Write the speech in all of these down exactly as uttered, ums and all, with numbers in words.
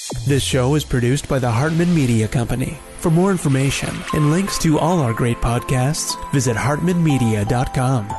This show is produced by the Hartman Media Company. For more information and links to all our great podcasts, visit hartman media dot com.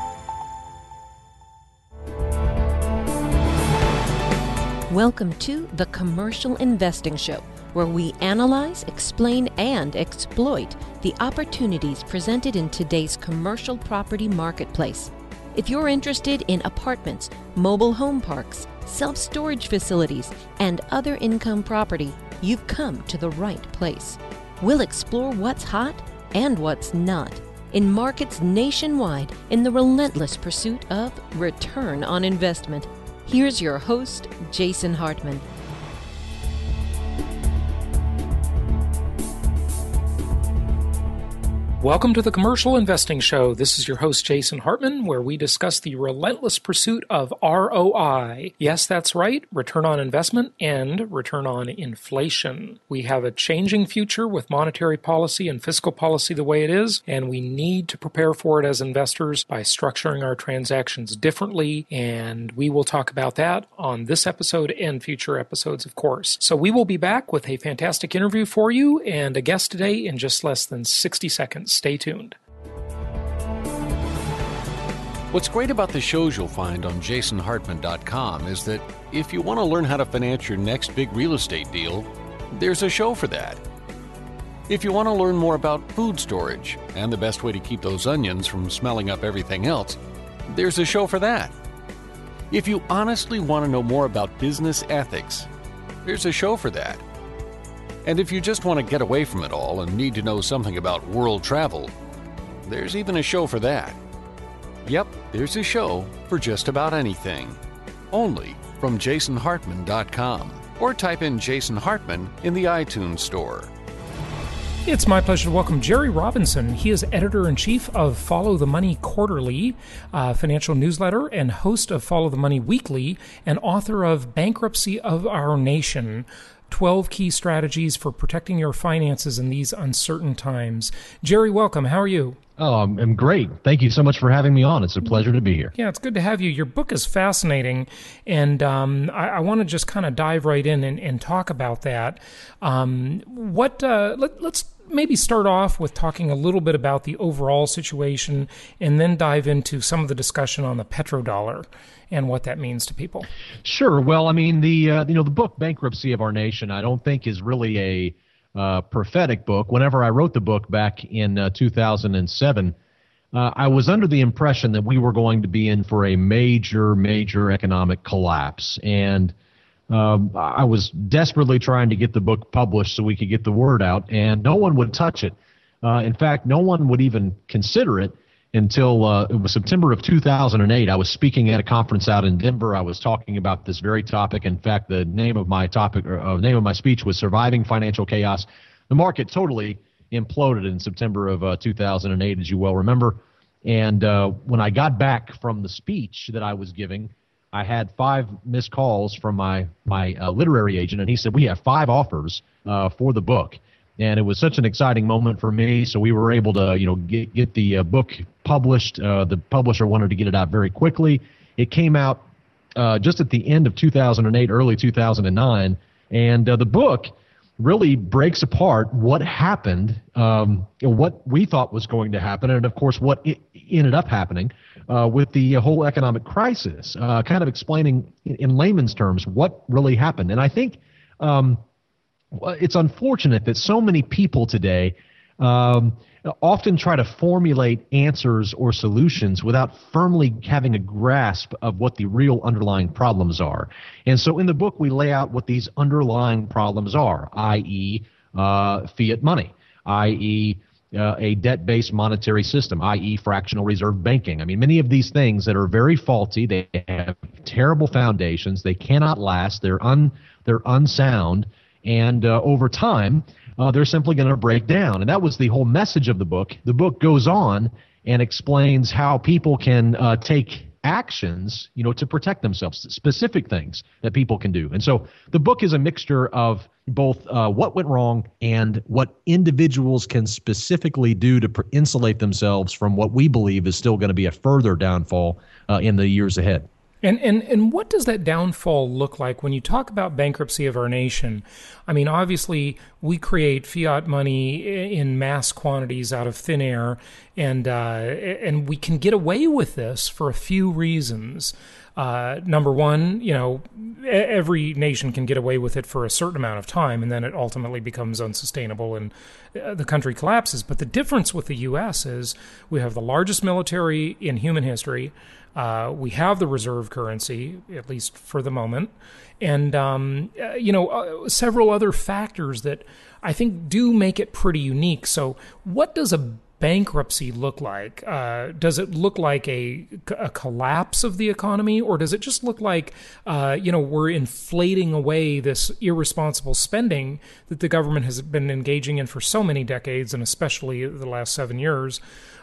Welcome to The Commercial Investing Show, where we analyze, explain, and exploit the opportunities presented in today's commercial property marketplace. If you're interested in apartments, mobile home parks, self-storage facilities, and other income property, you've come to the right place. We'll explore what's hot and what's not in markets nationwide in the relentless pursuit of return on investment. Here's your host, Jason Hartman. Welcome to the Commercial Investing Show. This is your host, Jason Hartman, where we discuss the relentless pursuit of R O I. Yes, that's right, return on investment and return on inflation. We have a changing future with monetary policy and fiscal policy the way it is, and we need to prepare for it as investors by structuring our transactions differently, and we will talk about that on this episode and future episodes, of course. So we will be back with a fantastic interview for you and a guest today in just less than sixty seconds. Stay tuned. What's great about the shows you'll find on jason hartman dot com is that if you want to learn how to finance your next big real estate deal, there's a show for that. If you want to learn more about food storage and the best way to keep those onions from smelling up everything else, there's a show for that. If you honestly want to know more about business ethics, there's a show for that. And if you just want to get away from it all and need to know something about world travel, there's even a show for that. Yep, there's a show for just about anything. Only from jason hartman dot com, or type in Jason Hartman in the iTunes store. It's my pleasure to welcome Jerry Robinson. He is editor-in-chief of Follow the Money Quarterly, uh, financial newsletter, and host of Follow the Money Weekly, and author of Bankruptcy of Our Nation, twelve Key Strategies for Protecting Your Finances in These Uncertain Times. Jerry, welcome. How are you? Oh, I'm, I'm great. Thank you so much for having me on. It's a pleasure to be here. Yeah, it's good to have you. Your book is fascinating, and um, I, I want to just kind of dive right in and, and talk about that. Um, what? Uh, let, let's maybe start off with talking a little bit about the overall situation, and then dive into some of the discussion on the petrodollar and what that means to people. Sure. Well, I mean, the uh, you know the book Bankruptcy of Our Nation, I don't think is really a uh, prophetic book. Whenever I wrote the book back in uh, two thousand seven, uh, I was under the impression that we were going to be in for a major, major economic collapse, and um, I was desperately trying to get the book published so we could get the word out, and no one would touch it. Uh, in fact, no one would even consider it. Until uh, it was September of two thousand eight, I was speaking at a conference out in Denver. I was talking about this very topic. In fact, the name of my topic, or uh, name of my speech, was "Surviving Financial Chaos." The market totally imploded in September of uh, two thousand eight, as you well remember. And uh, when I got back from the speech that I was giving, I had five missed calls from my my uh, literary agent, and he said, "We have five offers uh, for the book." And it was such an exciting moment for me, so we were able to, you know, get get the uh, book published. Uh, the publisher wanted to get it out very quickly. It came out uh, just at the end of two thousand eight, early two thousand nine, and uh, the book really breaks apart what happened, um, what we thought was going to happen, and of course what it ended up happening uh, with the whole economic crisis. Uh, kind of explaining in, in layman's terms what really happened, and I think. Um, It's unfortunate that so many people today um, often try to formulate answers or solutions without firmly having a grasp of what the real underlying problems are. And so in the book, we lay out what these underlying problems are, that is uh, fiat money, that is uh, a debt-based monetary system, that is fractional reserve banking. I mean, many of these things that are very faulty, they have terrible foundations, they cannot last, they're un, they're unsound. And uh, over time, uh, they're simply going to break down. And that was the whole message of the book. The book goes on and explains how people can uh, take actions, you know, to protect themselves, specific things that people can do. And so the book is a mixture of both uh, what went wrong and what individuals can specifically do to pr- insulate themselves from what we believe is still going to be a further downfall uh, in the years ahead. And, and and what does that downfall look like when you talk about bankruptcy of our nation? I mean, obviously, we create fiat money in mass quantities out of thin air, and uh, and we can get away with this for a few reasons. Uh, number one, you know, every nation can get away with it for a certain amount of time, and then it ultimately becomes unsustainable and uh, the country collapses. But the difference with the U S is we have the largest military in human history. Uh, we have the reserve currency, at least for the moment, and um, uh, you know uh, several other factors that I think do make it pretty unique. So, what does a bankruptcy look like? Uh, does it look like a, a collapse of the economy, or does it just look like uh, you know we're inflating away this irresponsible spending that the government has been engaging in for so many decades, and especially the last seven years?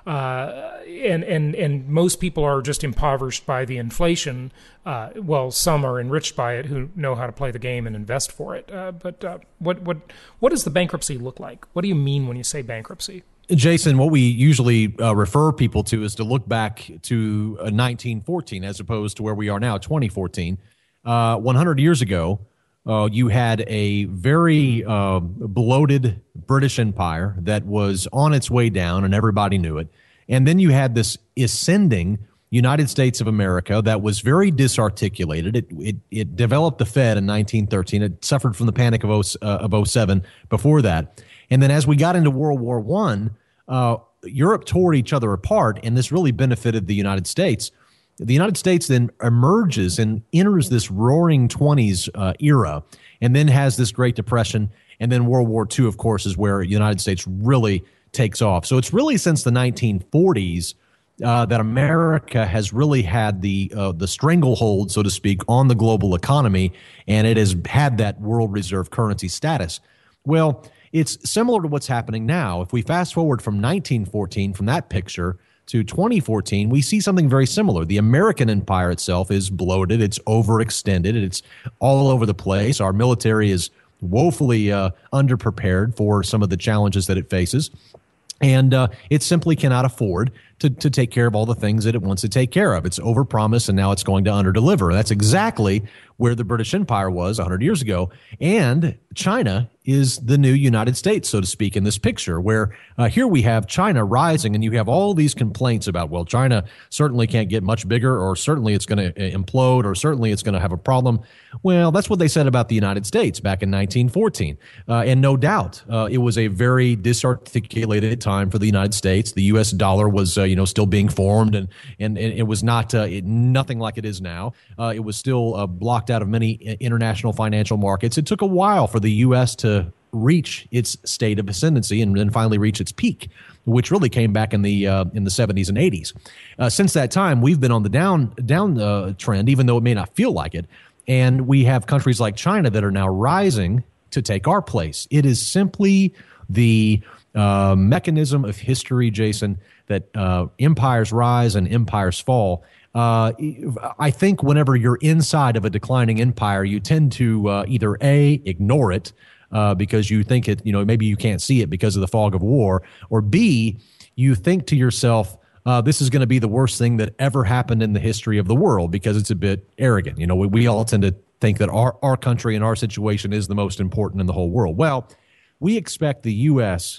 Uh, and, and, and most people are just impoverished by the inflation. Uh, well, some are enriched by it who know how to play the game and invest for it. Uh, but uh, what, what, what does the bankruptcy look like? What do you mean when you say bankruptcy? Jason, what we usually uh, refer people to is to look back to uh, nineteen fourteen as opposed to where we are now, twenty fourteen. Uh, one hundred years ago, uh, you had a very uh, bloated British Empire that was on its way down, and everybody knew it. And then you had this ascending United States of America that was very disarticulated. It it, it developed the Fed in nineteen thirteen. It suffered from the Panic of, uh, of oh seven before that. And then as we got into World War One, uh, Europe tore each other apart, and this really benefited the United States. The United States then emerges and enters this roaring twenties uh, era, and then has this Great Depression. And then World War Two, of course, is where the United States really takes off. So it's really since the nineteen forties uh, that America has really had the uh, the stranglehold, so to speak, on the global economy, and it has had that world reserve currency status. Well, it's similar to what's happening now. If we fast forward from nineteen fourteen, from that picture, to twenty fourteen, we see something very similar. The American empire itself is bloated. It's overextended. It's all over the place. Our military is woefully uh, underprepared for some of the challenges that it faces. And uh, it simply cannot afford to, to take care of all the things that it wants to take care of. It's overpromised, and now it's going to underdeliver. That's exactly where the British Empire was one hundred years ago. And China is the new United States, so to speak, in this picture, where uh, here we have China rising, and you have all these complaints about, well, China certainly can't get much bigger, or certainly it's going to implode, or certainly it's going to have a problem. Well, that's what they said about the United States back in nineteen fourteen. Uh, and no doubt, uh, it was a very disarticulated time for the United States. The U S dollar was, uh, you know, still being formed, and, and, and it was not uh, it, nothing like it is now. Uh, it was still uh, blocked out of many international financial markets. It took a while for the U S to reach its state of ascendancy and then finally reach its peak, which really came back in the uh, in the seventies and eighties. Uh, since that time, we've been on the down down uh, trend, even though it may not feel like it. And we have countries like China that are now rising to take our place. It is simply the uh, mechanism of history, Jason, that uh, empires rise and empires fall. Uh, I think whenever you're inside of a declining empire, you tend to uh, either A, ignore it uh, because you think it, you know, maybe you can't see it because of the fog of war, or B, you think to yourself, uh, this is going to be the worst thing that ever happened in the history of the world because it's a bit arrogant. You know, we, we all tend to think that our, our country and our situation is the most important in the whole world. Well, we expect the U S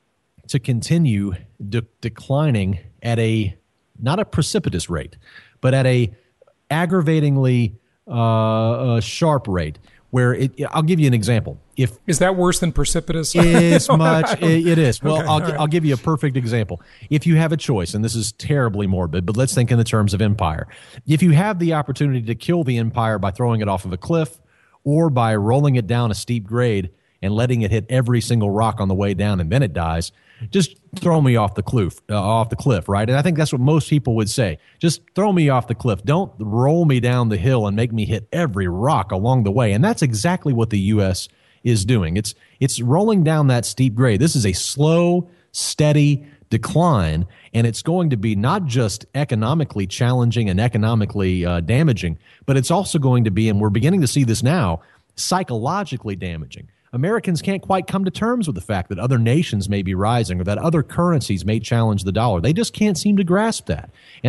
to continue de- declining at a not a precipitous rate, but at a aggravatingly uh, uh, sharp rate. Where it, I'll give you an example. If is that worse than precipitous? As much it, it is. Well, okay, I'll right. I'll give you a perfect example. If you have a choice, and this is terribly morbid, but let's think in the terms of empire. If you have the opportunity to kill the empire by throwing it off of a cliff, or by rolling it down a steep grade and letting it hit every single rock on the way down, and then it dies, just throw me off the cliff, uh, off the cliff, right? And I think that's what most people would say. Just throw me off the cliff. Don't roll me down the hill and make me hit every rock along the way. And that's exactly what the U S is doing. It's it's rolling down that steep grade. This is a slow, steady decline, and it's going to be not just economically challenging and economically uh, damaging, but it's also going to be, and we're beginning to see this now, psychologically damaging. Americans can't quite come to terms with the fact that other nations may be rising or that other currencies may challenge the dollar. They just can't seem to grasp that. And I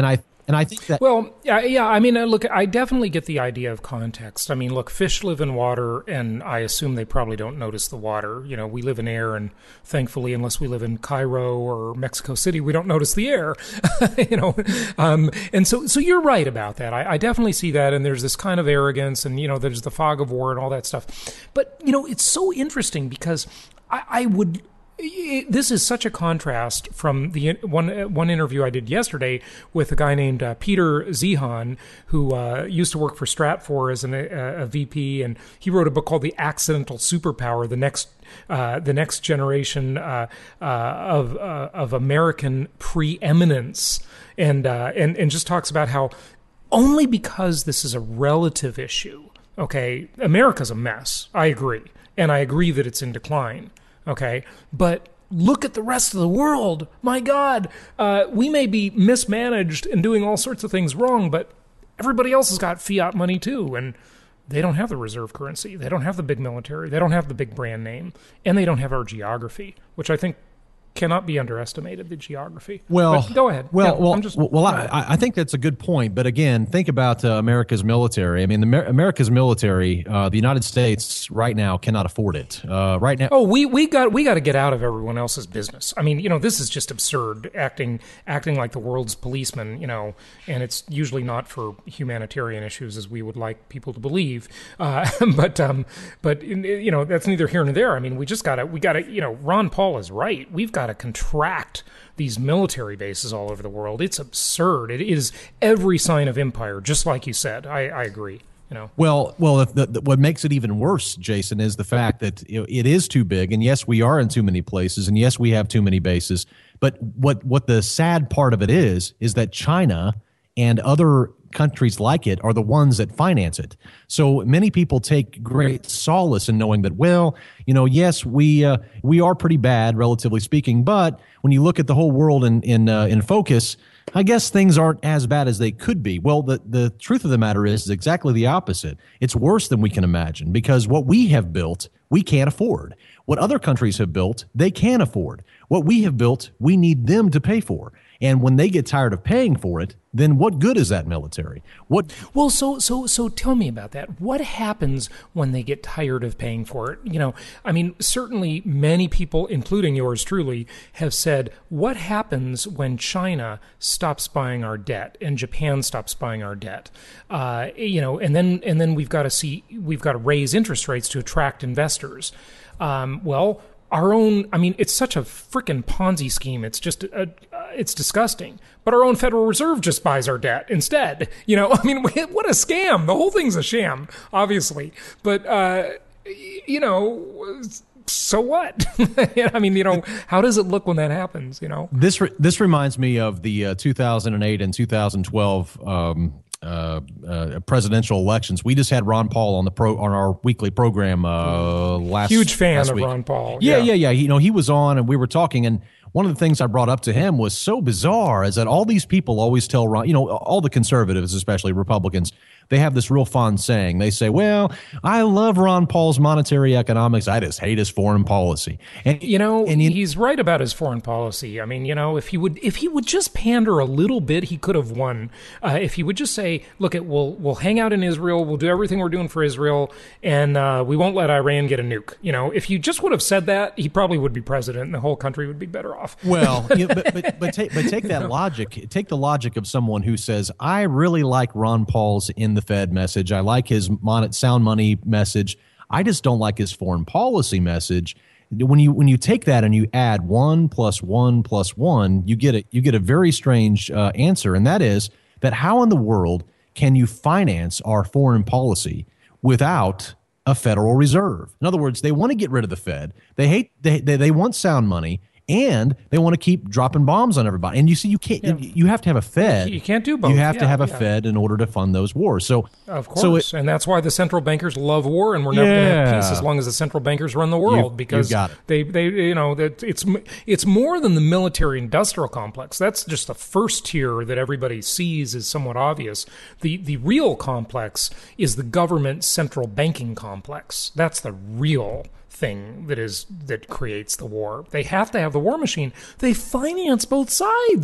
And I think that... Well, yeah, yeah, I mean, uh, look, I definitely get the idea of context. I mean, look, fish live in water, and I assume they probably don't notice the water. You know, we live in air, and thankfully, unless we live in Cairo or Mexico City, we don't notice the air, you know. Um, and so so you're right about that. I, I definitely see that, and there's this kind of arrogance, and, you know, there's the fog of war and all that stuff. But, you know, it's so interesting because I, I would... It, this is such a contrast from the one one interview I did yesterday with a guy named uh, Peter Zehan, who uh, used to work for Stratfor as an, a, a V P, and he wrote a book called The Accidental Superpower: The Next uh, the Next Generation uh, uh, of uh, of American Preeminence, and uh, and and just talks about how only because this is a relative issue, okay, America's a mess. I agree, and I agree that it's in decline. Okay, but look at the rest of the world. My God, uh, we may be mismanaged and doing all sorts of things wrong, but everybody else has got fiat money too, and they don't have the reserve currency. They don't have the big military. They don't have the big brand name, and they don't have our geography, which I think cannot be underestimated, the geography. Well, but go ahead. Well, yeah, well, I'm just, well I, I think that's a good point. But again, think about uh, America's military. I mean, the Amer- America's military, uh, the United States right now cannot afford it. Uh, right now. Oh, we, we got we got to get out of everyone else's business. I mean, you know, this is just absurd, acting acting like the world's policeman, you know, and it's usually not for humanitarian issues as we would like people to believe. Uh, but um, but you know, that's neither here nor there. I mean, we just gotta we gotta you know, Ron Paul is right. We've got to contract these military bases all over the world. It's absurd. It is every sign of empire, just like you said. I, I agree. You know. Well, well, the, the, what makes it even worse, Jason, is the fact that you know, it is too big, and yes, we are in too many places, and yes, we have too many bases. But what what the sad part of it is is that China and other countries like it are the ones that finance it. So many people take great solace in knowing that, well, you know, yes, we uh, we are pretty bad, relatively speaking, but when you look at the whole world in in uh, in focus, I guess things aren't as bad as they could be. Well, the, the truth of the matter is, is exactly the opposite. It's worse than we can imagine because what we have built, we can't afford. What other countries have built, they can afford. What we have built, we need them to pay for. And when they get tired of paying for it, then what good is that military? What? Well, so so so tell me about that. What happens when they get tired of paying for it? You know, I mean, certainly many people, including yours truly, have said, what happens when China stops buying our debt and Japan stops buying our debt? Uh, you know, and then and then we've got to see we've got to raise interest rates to attract investors. Um, well. Our own, I mean, it's such a freaking Ponzi scheme. It's just, uh, uh, it's disgusting. But our own Federal Reserve just buys our debt instead. You know, I mean, what a scam. The whole thing's a sham, obviously. But, uh, you know, so what? I mean, you know, how does it look when that happens, you know? This re- this reminds me of the uh, two thousand eight and two thousand twelve um Uh, uh, presidential elections. We just had Ron Paul on the pro on our weekly program uh, last. Huge fan last of week. Ron Paul. Yeah, yeah, yeah, yeah. He, you know, he was on, and we were talking, and one of the things I brought up to him was so bizarre is that all these people always tell Ron, you know, all the conservatives, especially Republicans, they have this real fond saying. They say, well, I love Ron Paul's monetary economics. I just hate his foreign policy. And you know, and you, he's right about his foreign policy. I mean, you know, if he would, if he would just pander a little bit, he could have won. Uh, if he would just say, look, it, we'll we'll hang out in Israel, we'll do everything we're doing for Israel, and uh, we won't let Iran get a nuke. You know, if you just would have said that, he probably would be president, and the whole country would be better off. Well, you know, but but but take, but take that you know? logic. Take the logic of someone who says, I really like Ron Paul's in the Fed message. I like his mon- sound money message. I just don't like his foreign policy message. When you when you take that and you add one plus one plus one, you get a you get a very strange uh, answer, and that is that how in the world can you finance our foreign policy without a Federal Reserve? In other words, they want to get rid of the Fed. They hate they they, they want sound money. And they want to keep dropping bombs on everybody. And you see, you can't. Yeah. You have to have a Fed. You can't do both. You have yeah, to have a yeah. Fed in order to fund those wars. So, of course, so it, and that's why the central bankers love war, and we're never yeah. going to have peace as long as the central bankers run the world. You, because you got it. they, they, you know, that it's it's more than the military-industrial complex. That's just the first tier that everybody sees is somewhat obvious. The the real complex is the government central banking complex. That's the real thing that is that creates the war. They have to have the war machine. They finance both sides.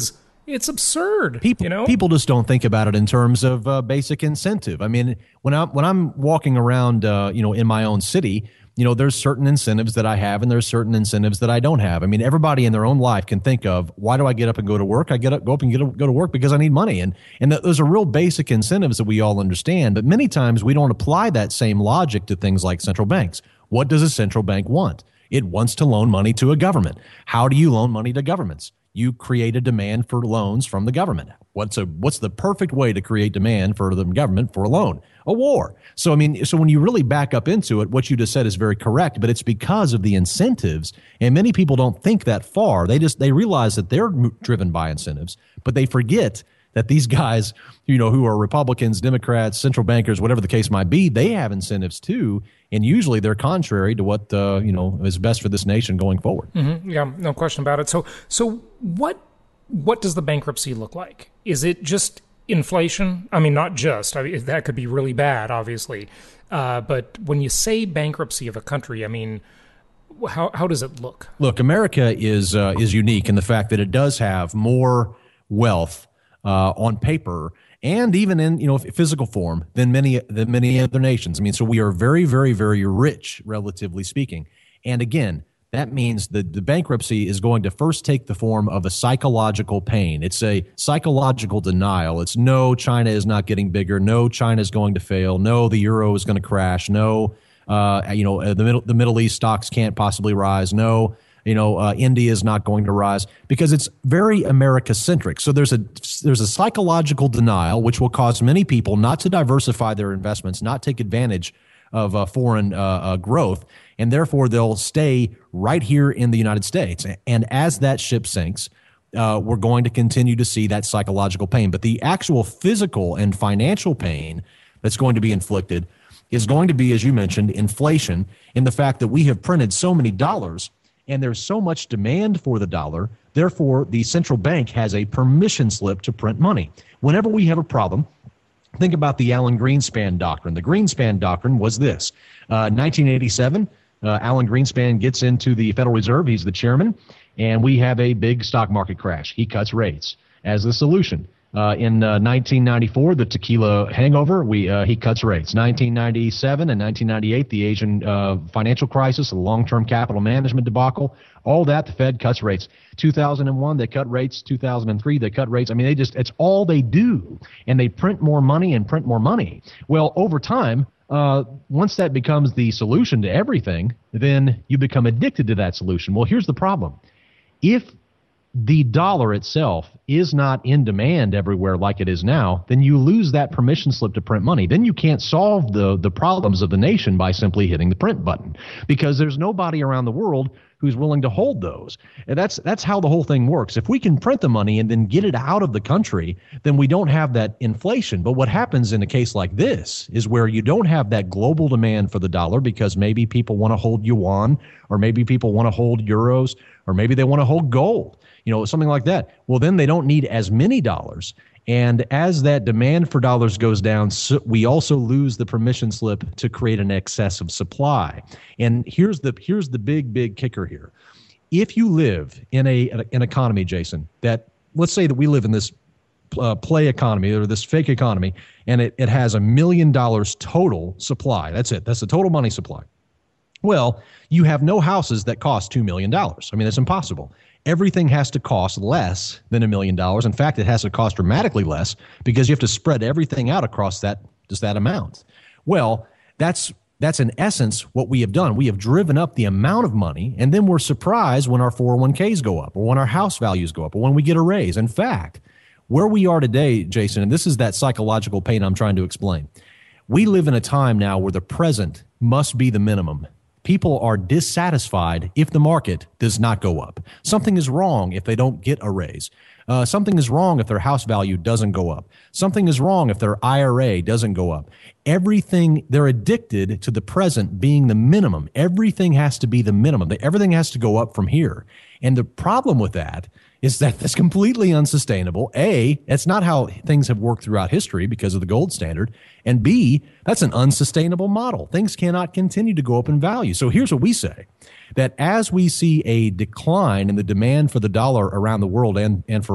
It's absurd. People, you know? people just don't think about it in terms of uh, basic incentive. I mean, when I'm when I'm walking around, uh, you know, in my own city, you know, there's certain incentives that I have, and there's certain incentives that I don't have. I mean, everybody in their own life can think of, why do I get up and go to work? I get up, go up and get up, go to work because I need money, and and th- those are real basic incentives that we all understand. But many times we don't apply that same logic to things like central banks. What does a central bank want? It wants to loan money to a government. How do you loan money to governments? You create a demand for loans from the government. What's a what's the perfect way to create demand for the government for a loan? A war. So, I mean, so when you really back up into it, what you just said is very correct, but it's because of the incentives. And many people don't think that far. They just, they realize that they're driven by incentives, but they forget that these guys, you know, who are Republicans, Democrats, central bankers, whatever the case might be, they have incentives too. And usually they're contrary to what, uh, you know, is best for this nation going forward. Mm-hmm. Yeah, no question about it. So, so what, what does the bankruptcy look like? Is it just inflation? I mean, not just, I mean, that could be really bad, obviously. Uh, but when you say bankruptcy of a country, I mean, how, how does it look? Look, America is, uh, is unique in the fact that it does have more wealth Uh, on paper and even in, you know, physical form than many than many other nations. I mean, so we are very, very, very rich, relatively speaking. And again, that means that the bankruptcy is going to first take the form of a psychological pain. It's a psychological denial. It's no, China is not getting bigger. No, China is going to fail. No, the euro is going to crash. No, uh, you know, the middle the Middle East stocks can't possibly rise. No. You know, uh, India is not going to rise because it's very America-centric. So there's a there's a psychological denial which will cause many people not to diversify their investments, not take advantage of uh, foreign uh, uh, growth, and therefore they'll stay right here in the United States. And as that ship sinks, uh, we're going to continue to see that psychological pain. But the actual physical and financial pain that's going to be inflicted is going to be, as you mentioned, inflation, in the fact that we have printed so many dollars and there's so much demand for the dollar, therefore the central bank has a permission slip to print money. Whenever we have a problem, think about the Alan Greenspan doctrine. The Greenspan doctrine was this. Uh, nineteen eighty-seven, uh, Alan Greenspan gets into the Federal Reserve. He's the chairman, and we have a big stock market crash. He cuts rates as the solution. Uh, in uh, nineteen ninety-four, the tequila hangover, we uh, he cuts rates. nineteen ninety-seven and nineteen ninety-eight, the Asian uh, financial crisis, the long-term capital management debacle, all that, the Fed cuts rates. two thousand one, they cut rates. two thousand three, they cut rates. I mean, they just, it's all they do. And they print more money and print more money. Well, over time, uh, once that becomes the solution to everything, then you become addicted to that solution. Well, here's the problem. If the dollar itself is not in demand everywhere like it is now, then you lose that permission slip to print money. Then you can't solve the, the problems of the nation by simply hitting the print button, because there's nobody around the world who's willing to hold those. And that's that's how the whole thing works. If we can print the money and then get it out of the country, then we don't have that inflation. But what happens in a case like this is where you don't have that global demand for the dollar because maybe people want to hold yuan, or maybe people want to hold euros, or maybe they want to hold gold, you know, something like that. Well, then they don't need as many dollars. And as that demand for dollars goes down, so we also lose the permission slip to create an excess of supply. And here's the here's the big, big kicker here. If you live in a an economy, Jason, that let's say that we live in this uh, play economy or this fake economy, and it, it has a million dollars total supply. That's it. That's the total money supply. Well, you have no houses that cost two million dollars. I mean, it's impossible. Everything has to cost less than a million dollars. In fact, it has to cost dramatically less because you have to spread everything out across that just that amount. Well, that's that's in essence what we have done. We have driven up the amount of money, and then we're surprised when our four oh one k's go up, or when our house values go up, or when we get a raise. In fact, where we are today, Jason, and this is that psychological pain I'm trying to explain, we live in a time now where the present must be the minimum. People are dissatisfied if the market does not go up. Something is wrong if they don't get a raise. Uh, something is wrong if their house value doesn't go up. Something is wrong if their I R A doesn't go up. Everything, they're addicted to the present being the minimum. Everything has to be the minimum. Everything has to go up from here. And the problem with that is that that's completely unsustainable. A, that's not how things have worked throughout history because of the gold standard. And B, that's an unsustainable model. Things cannot continue to go up in value. So here's what we say, that as we see a decline in the demand for the dollar around the world and, and for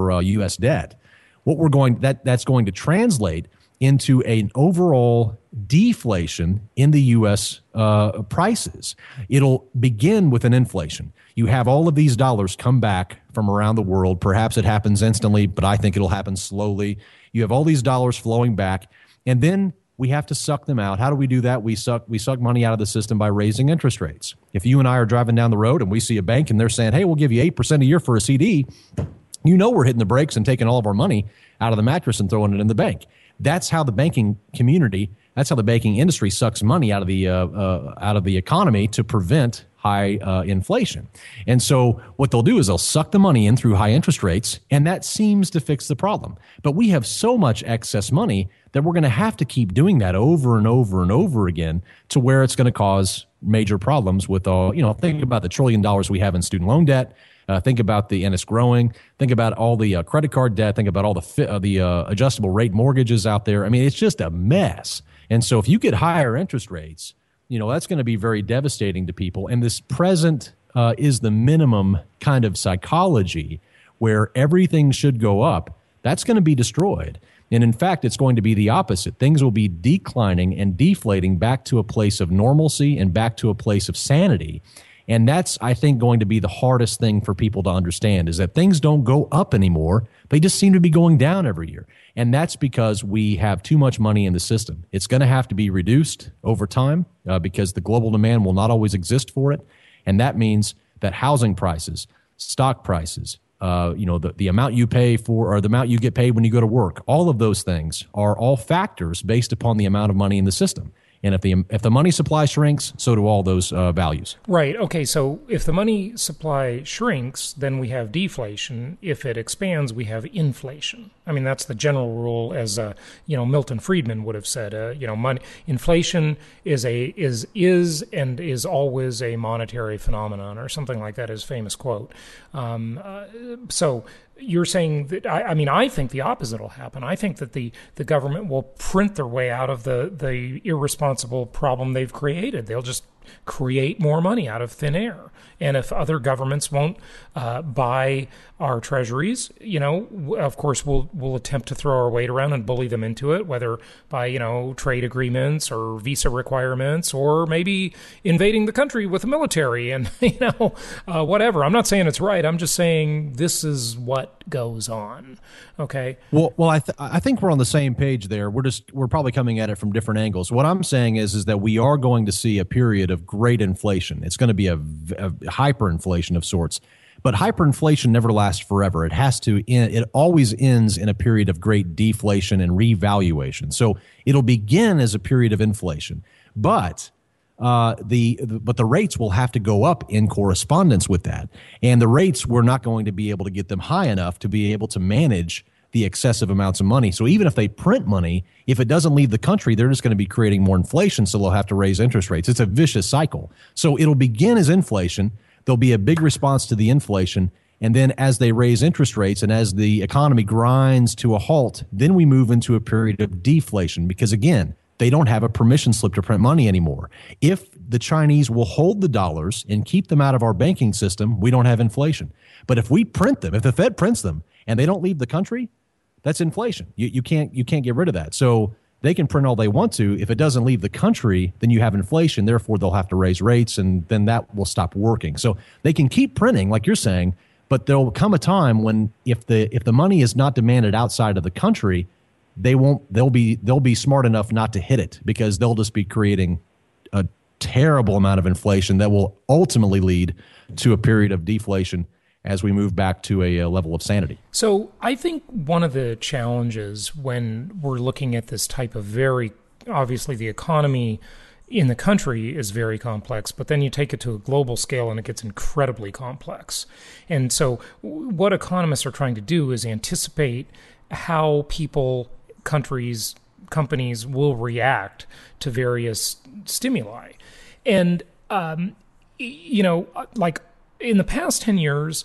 our uh, U S debt. What we're going that that's going to translate into an overall deflation in the U S uh, prices. It'll begin with an inflation. You have all of these dollars come back from around the world. Perhaps it happens instantly, but I think it'll happen slowly. You have all these dollars flowing back, and then we have to suck them out. How do we do that? We suck we suck money out of the system by raising interest rates. If you and I are driving down the road and we see a bank and they're saying, hey, we'll give you eight percent a year for a C D, you know we're hitting the brakes and taking all of our money out of the mattress and throwing it in the bank. That's how the banking community, that's how the banking industry sucks money out of the uh, uh, out of the economy to prevent high uh, inflation. And so what they'll do is they'll suck the money in through high interest rates, and that seems to fix the problem. But we have so much excess money that we're going to have to keep doing that over and over and over again to where it's going to cause major problems with all, you know, think about the trillion dollars we have in student loan debt. Uh, think about the, and it's growing. Think about all the uh, credit card debt. Think about all the fi- uh, the uh, adjustable rate mortgages out there. I mean, it's just a mess. And so if you get higher interest rates, you know, that's going to be very devastating to people. And this present uh, is the minimum kind of psychology where everything should go up. That's going to be destroyed. And in fact, it's going to be the opposite. Things will be declining and deflating back to a place of normalcy and back to a place of sanity. And that's, I think, going to be the hardest thing for people to understand is that things don't go up anymore. They just seem to be going down every year. And that's because we have too much money in the system. It's going to have to be reduced over time uh, because the global demand will not always exist for it. And that means that housing prices, stock prices, uh, you know, the, the amount you pay for or the amount you get paid when you go to work, all of those things are all factors based upon the amount of money in the system. And if the if the money supply shrinks, so do all those uh, values. Right. Okay. So if the money supply shrinks, then we have deflation. If it expands, we have inflation. I mean, that's the general rule, as uh, you know, Milton Friedman would have said. Uh, you know, money inflation is a is is and is always a monetary phenomenon, or something like that. His famous quote. Um, uh, so. You're saying that, I, I mean, I think the opposite will happen. I think that the, the government will print their way out of the, the irresponsible problem they've created. They'll just create more money out of thin air. And if other governments won't uh, buy our treasuries, you know, of course, we'll we'll attempt to throw our weight around and bully them into it, whether by, you know, trade agreements or visa requirements, or maybe invading the country with the military and, you know, uh, whatever. I'm not saying it's right. I'm just saying this is what goes on. Okay. Well, well, I th- I think we're on the same page there. We're just we're probably coming at it from different angles. What I'm saying is is that we are going to see a period of great inflation. It's going to be a, a hyperinflation of sorts. But hyperinflation never lasts forever. It has to end, it always ends in a period of great deflation and revaluation. So it'll begin as a period of inflation, but uh, the, the but the rates will have to go up in correspondence with that. And the rates, we're not going to be able to get them high enough to be able to manage the excessive amounts of money. So even if they print money, if it doesn't leave the country, they're just going to be creating more inflation, so they'll have to raise interest rates. It's a vicious cycle. So it'll begin as inflation. There'll be a big response to the inflation. And then as they raise interest rates and as the economy grinds to a halt, then we move into a period of deflation because, again, they don't have a permission slip to print money anymore. If the Chinese will hold the dollars and keep them out of our banking system, we don't have inflation. But if we print them, if the Fed prints them and they don't leave the country, that's inflation. You, you can't you can't get rid of that. So they can print all they want to. If it doesn't leave the country, then you have inflation. Therefore, they'll have to raise rates, and then that will stop working. So they can keep printing, like you're saying, but there'll come a time when if the if the money is not demanded outside of the country, they won't. They'll be they'll be smart enough not to hit it because they'll just be creating a terrible amount of inflation that will ultimately lead to a period of deflation as we move back to a, a level of sanity. So I think one of the challenges when we're looking at this type of very, obviously the economy in the country is very complex, but then you take it to a global scale and it gets incredibly complex. And so what economists are trying to do is anticipate how people, countries, companies will react to various stimuli. And, um, you know, like, in the past ten years,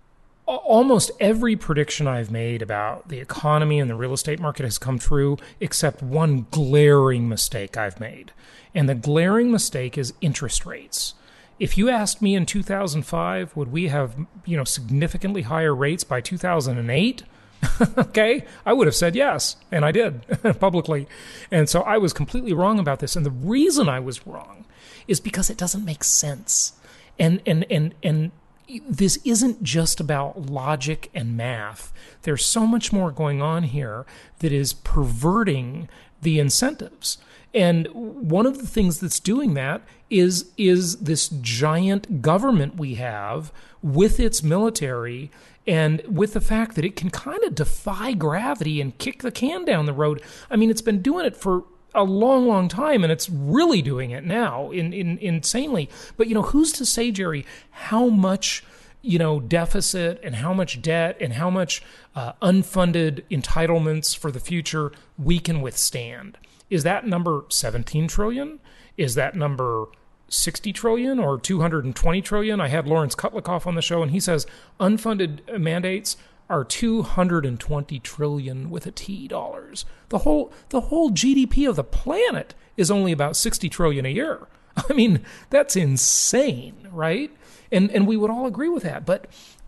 almost every prediction I've made about the economy and the real estate market has come true, except one glaring mistake I've made. And the glaring mistake is interest rates. If you asked me in two thousand five, would we have, you know, significantly higher rates by two thousand eight? Okay, I would have said yes, and I did publicly. And so I was completely wrong about this. And the reason I was wrong is because it doesn't make sense. And and and and this isn't just about logic and math. There's so much more going on here that is perverting the incentives. And one of the things that's doing that is is this giant government we have with its military and with the fact that it can kind of defy gravity and kick the can down the road. I mean, it's been doing it for a long, long time, and it's really doing it now in, in insanely. But, you know, who's to say, Jerry, how much, you know, deficit and how much debt and how much uh, unfunded entitlements for the future we can withstand? Is that number seventeen trillion? Is that number sixty trillion or two hundred twenty trillion? I had Lawrence Kutlikoff on the show, and he says unfunded mandates are two hundred twenty trillion with a T dollars. The whole the whole G D P of the planet is only about sixty trillion a year. I mean, that's insane, right? And and we would all agree with that, but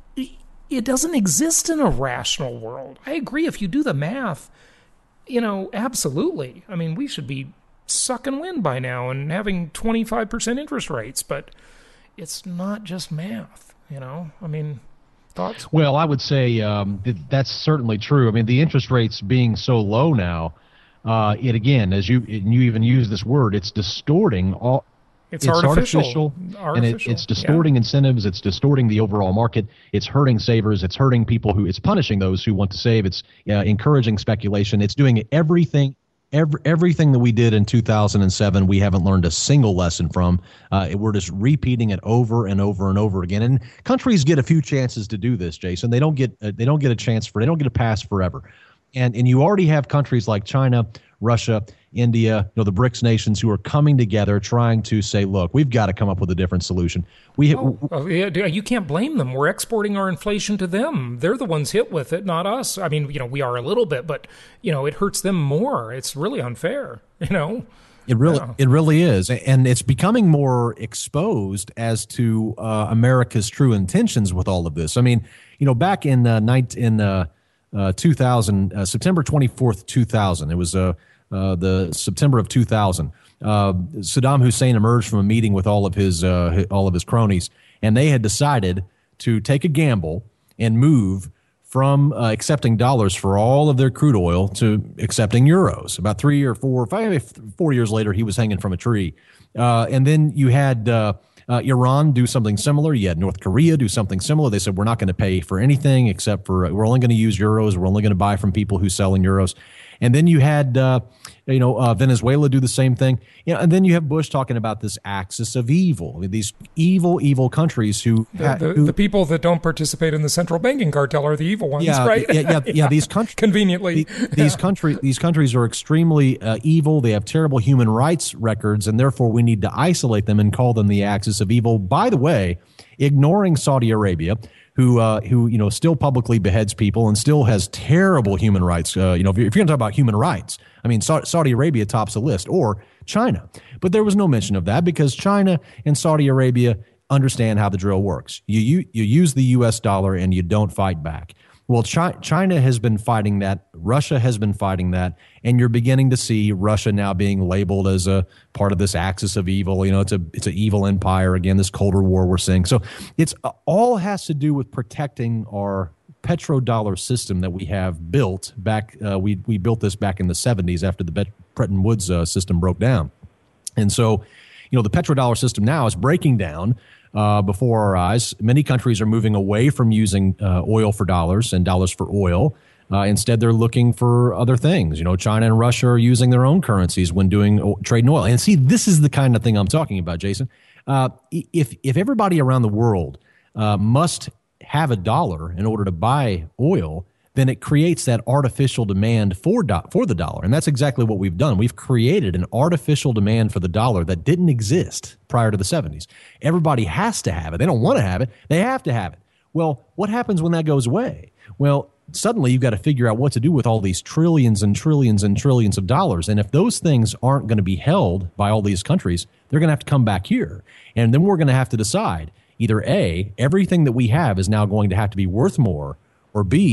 it doesn't exist in a rational world. I agree. If you do the math, you know, absolutely. I mean, we should be sucking wind by now and having twenty-five percent interest rates, but it's not just math, you know? I mean, thoughts? Well, I would say um, th- that's certainly true. I mean, the interest rates being so low now, uh, it again, as you and you even use this word, it's distorting all. It's, it's artificial, artificial, artificial. and it, it's distorting yeah. incentives. It's distorting the overall market. It's hurting savers. It's hurting people who. It's punishing those who want to save. It's uh, encouraging speculation. It's doing everything. Every, everything that we did in two thousand seven, we haven't learned a single lesson from. Uh, we're just repeating it over and over and over again. And countries get a few chances to do this, Jason. They don't get uh, they don't get a chance for. They don't get a pass forever. And and you already have countries like China, Russia, India, you know, the BRICS nations who are coming together trying to say, look, we've got to come up with a different solution. We oh, oh, yeah, you can't blame them. We're exporting our inflation to them. They're the ones hit with it, not us. I mean, you know, we are a little bit, but, you know, it hurts them more. It's really unfair, you know. It really, yeah. it really is, and it's becoming more exposed as to uh, America's true intentions with all of this. I mean, you know, back in uh, night in uh, uh, two thousand, uh, September twenty-fourth, two thousand, it was uh, uh, the September of two thousand. Uh, Saddam Hussein emerged from a meeting with all of his uh, all of his cronies, and they had decided to take a gamble and move from uh, accepting dollars for all of their crude oil to accepting euros. About three or four, five, four years later, he was hanging from a tree. Uh, and then you had uh, uh, Iran do something similar. You had North Korea do something similar. They said, we're not going to pay for anything except for, uh, we're only going to use euros. We're only going to buy from people who sell in euros. And then you had, uh, you know, uh, Venezuela do the same thing. You know, and then you have Bush talking about this axis of evil. I mean, these evil, evil countries who the, ha- the, who, the people that don't participate in the central banking cartel are the evil ones, yeah, right? Yeah, yeah, yeah. yeah these countries conveniently, the, these country these countries are extremely uh, evil. They have terrible human rights records, and therefore we need to isolate them and call them the axis of evil. By the way, ignoring Saudi Arabia, who, uh, who you know, still publicly beheads people and still has terrible human rights. Uh, you know, if you're, if you're going to talk about human rights, I mean, Sa- Saudi Arabia tops the list, or China. But there was no mention of that because China and Saudi Arabia understand how the drill works. You you, you use the U S dollar and you don't fight back. Well, Chi- China has been fighting that. Russia has been fighting that. And you're beginning to see Russia now being labeled as a part of this axis of evil. You know, it's a it's an evil empire. Again, this Colder War we're seeing. So it's uh, all has to do with protecting our petrodollar system that we have built back. Uh, we we built this back in the seventies after the Bet- Bretton Woods uh, system broke down. And so, you know, the petrodollar system now is breaking down Uh, before our eyes. Many countries are moving away from using uh, oil for dollars and dollars for oil. Uh, instead, they're looking for other things. You know, China and Russia are using their own currencies when doing o- trade in oil. And see, this is the kind of thing I'm talking about, Jason. Uh, if if everybody around the world uh, must have a dollar in order to buy oil, then it creates that artificial demand for do- for the dollar. And that's exactly what we've done. We've created an artificial demand for the dollar that didn't exist prior to the seventies. Everybody has to have it. They don't want to have it. They have to have it. Well, what happens when that goes away? Well, suddenly you've got to figure out what to do with all these trillions and trillions and trillions of dollars. And if those things aren't going to be held by all these countries, they're going to have to come back here. And then we're going to have to decide either A, everything that we have is now going to have to be worth more, or B,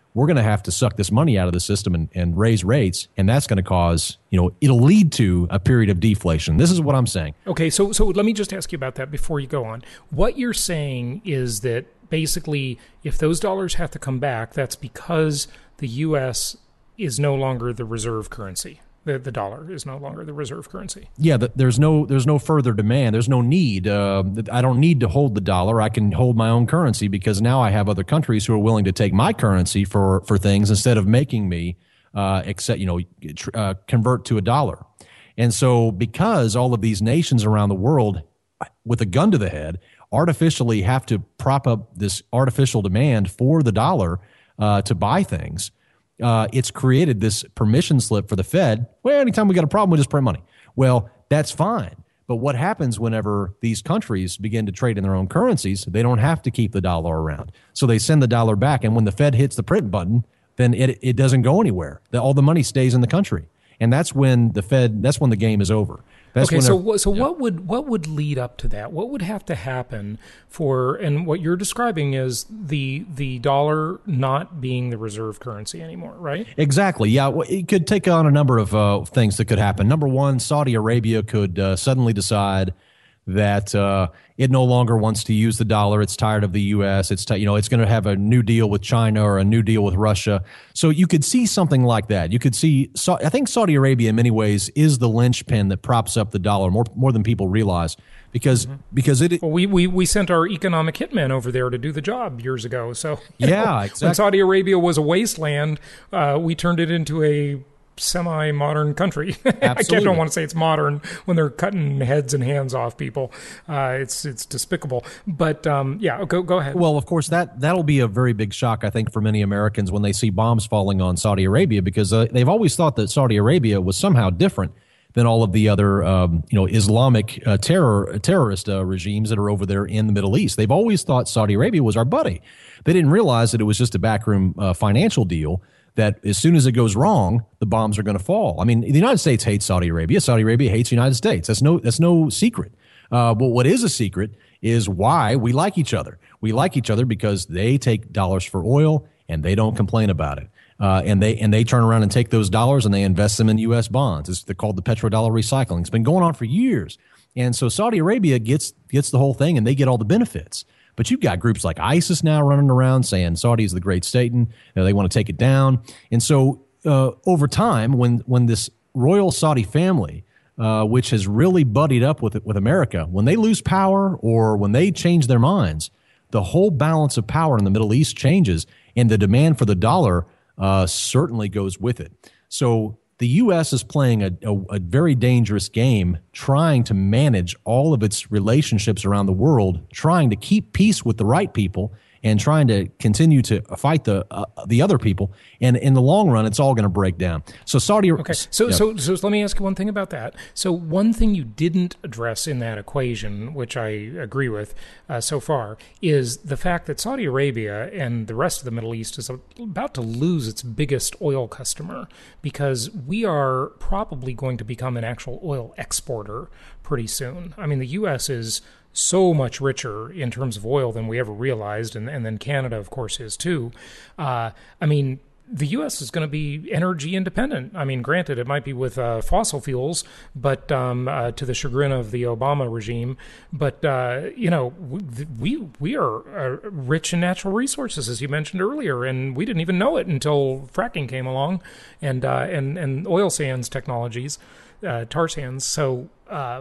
we're going to have to suck this money out of the system and, and raise rates, and that's going to cause, you know, it'll lead to a period of deflation. This is what I'm saying. Okay, so so let me just ask you about that before you go on. What you're saying is that basically, if those dollars have to come back, that's because the U S is no longer the reserve currency. The, the dollar is no longer the reserve currency. Yeah, the, there's no there's no further demand. There's no need. Uh, I don't need to hold the dollar. I can hold my own currency because now I have other countries who are willing to take my currency for, for things instead of making me uh, accept, you know, tr- uh, convert to a dollar. And so because all of these nations around the world, with a gun to the head, artificially have to prop up this artificial demand for the dollar uh, to buy things, Uh, it's created this permission slip for the Fed. Well, anytime we got a problem, we just print money. Well, that's fine. But what happens whenever these countries begin to trade in their own currencies? They don't have to keep the dollar around. So they send the dollar back. And when the Fed hits the print button, then it, it doesn't go anywhere. The, all the money stays in the country. And that's when the Fed, that's when the game is over. That's okay, so a, so yeah. what would what would lead up to that? What would have to happen for, and what you're describing is the the dollar not being the reserve currency anymore, right? Exactly. Yeah, well, it could take on a number of uh, things that could happen. Number one, Saudi Arabia could uh, suddenly decide that uh, it no longer wants to use the dollar. It's tired of the U S. It's t- you know it's going to have a new deal with China or a new deal with Russia. So you could see something like that. You could see. So I think Saudi Arabia, in many ways, is the linchpin that props up the dollar more more than people realize, because mm-hmm. because it. Well, we, we we sent our economic hitman over there to do the job years ago. So yeah, know, exactly. When Saudi Arabia was a wasteland, uh, we turned it into a semi-modern country. I can't, don't want to say it's modern when they're cutting heads and hands off people. Uh, it's it's despicable. But um, yeah, go go ahead. Well, of course, that that'll be a very big shock, I think, for many Americans when they see bombs falling on Saudi Arabia, because uh, they've always thought that Saudi Arabia was somehow different than all of the other, um, you know, Islamic uh, terror terrorist uh, regimes that are over there in the Middle East. They've always thought Saudi Arabia was our buddy. They didn't realize that it was just a backroom uh, financial deal, that as soon as it goes wrong, the bombs are going to fall. I mean, the United States hates Saudi Arabia. Saudi Arabia hates the United States. That's no that's no secret. Uh, but what is a secret is why we like each other. We like each other because they take dollars for oil and they don't complain about it. Uh, and they and they turn around and take those dollars and they invest them in U S bonds. It's they're called the petrodollar recycling. It's been going on for years. And so Saudi Arabia gets gets the whole thing and they get all the benefits. But you've got groups like ISIS now running around saying Saudi is the great Satan. You know, they want to take it down. And so uh, over time, when when this royal Saudi family, uh, which has really buddied up with with America, when they lose power or when they change their minds, the whole balance of power in the Middle East changes, and the demand for the dollar uh, certainly goes with it. So the U S is playing a, a, a very dangerous game, trying to manage all of its relationships around the world, trying to keep peace with the right people, and trying to continue to fight the uh, the other people. And in the long run, it's all going to break down. So Saudi. Okay. So yeah. so so let me ask you one thing about that. So one thing you didn't address in that equation, which I agree with uh, so far, is the fact that Saudi Arabia and the rest of the Middle East is about to lose its biggest oil customer, because we are probably going to become an actual oil exporter pretty soon. I mean, the U S is so much richer in terms of oil than we ever realized, and, and then Canada, of course, is too. Uh, I mean, the U S is going to be energy independent. I mean, granted, it might be with uh, fossil fuels, but um, uh, to the chagrin of the Obama regime. But uh, you know, we we are uh, rich in natural resources, as you mentioned earlier, and we didn't even know it until fracking came along, and uh, and and oil sands technologies, uh, tar sands. So. Uh,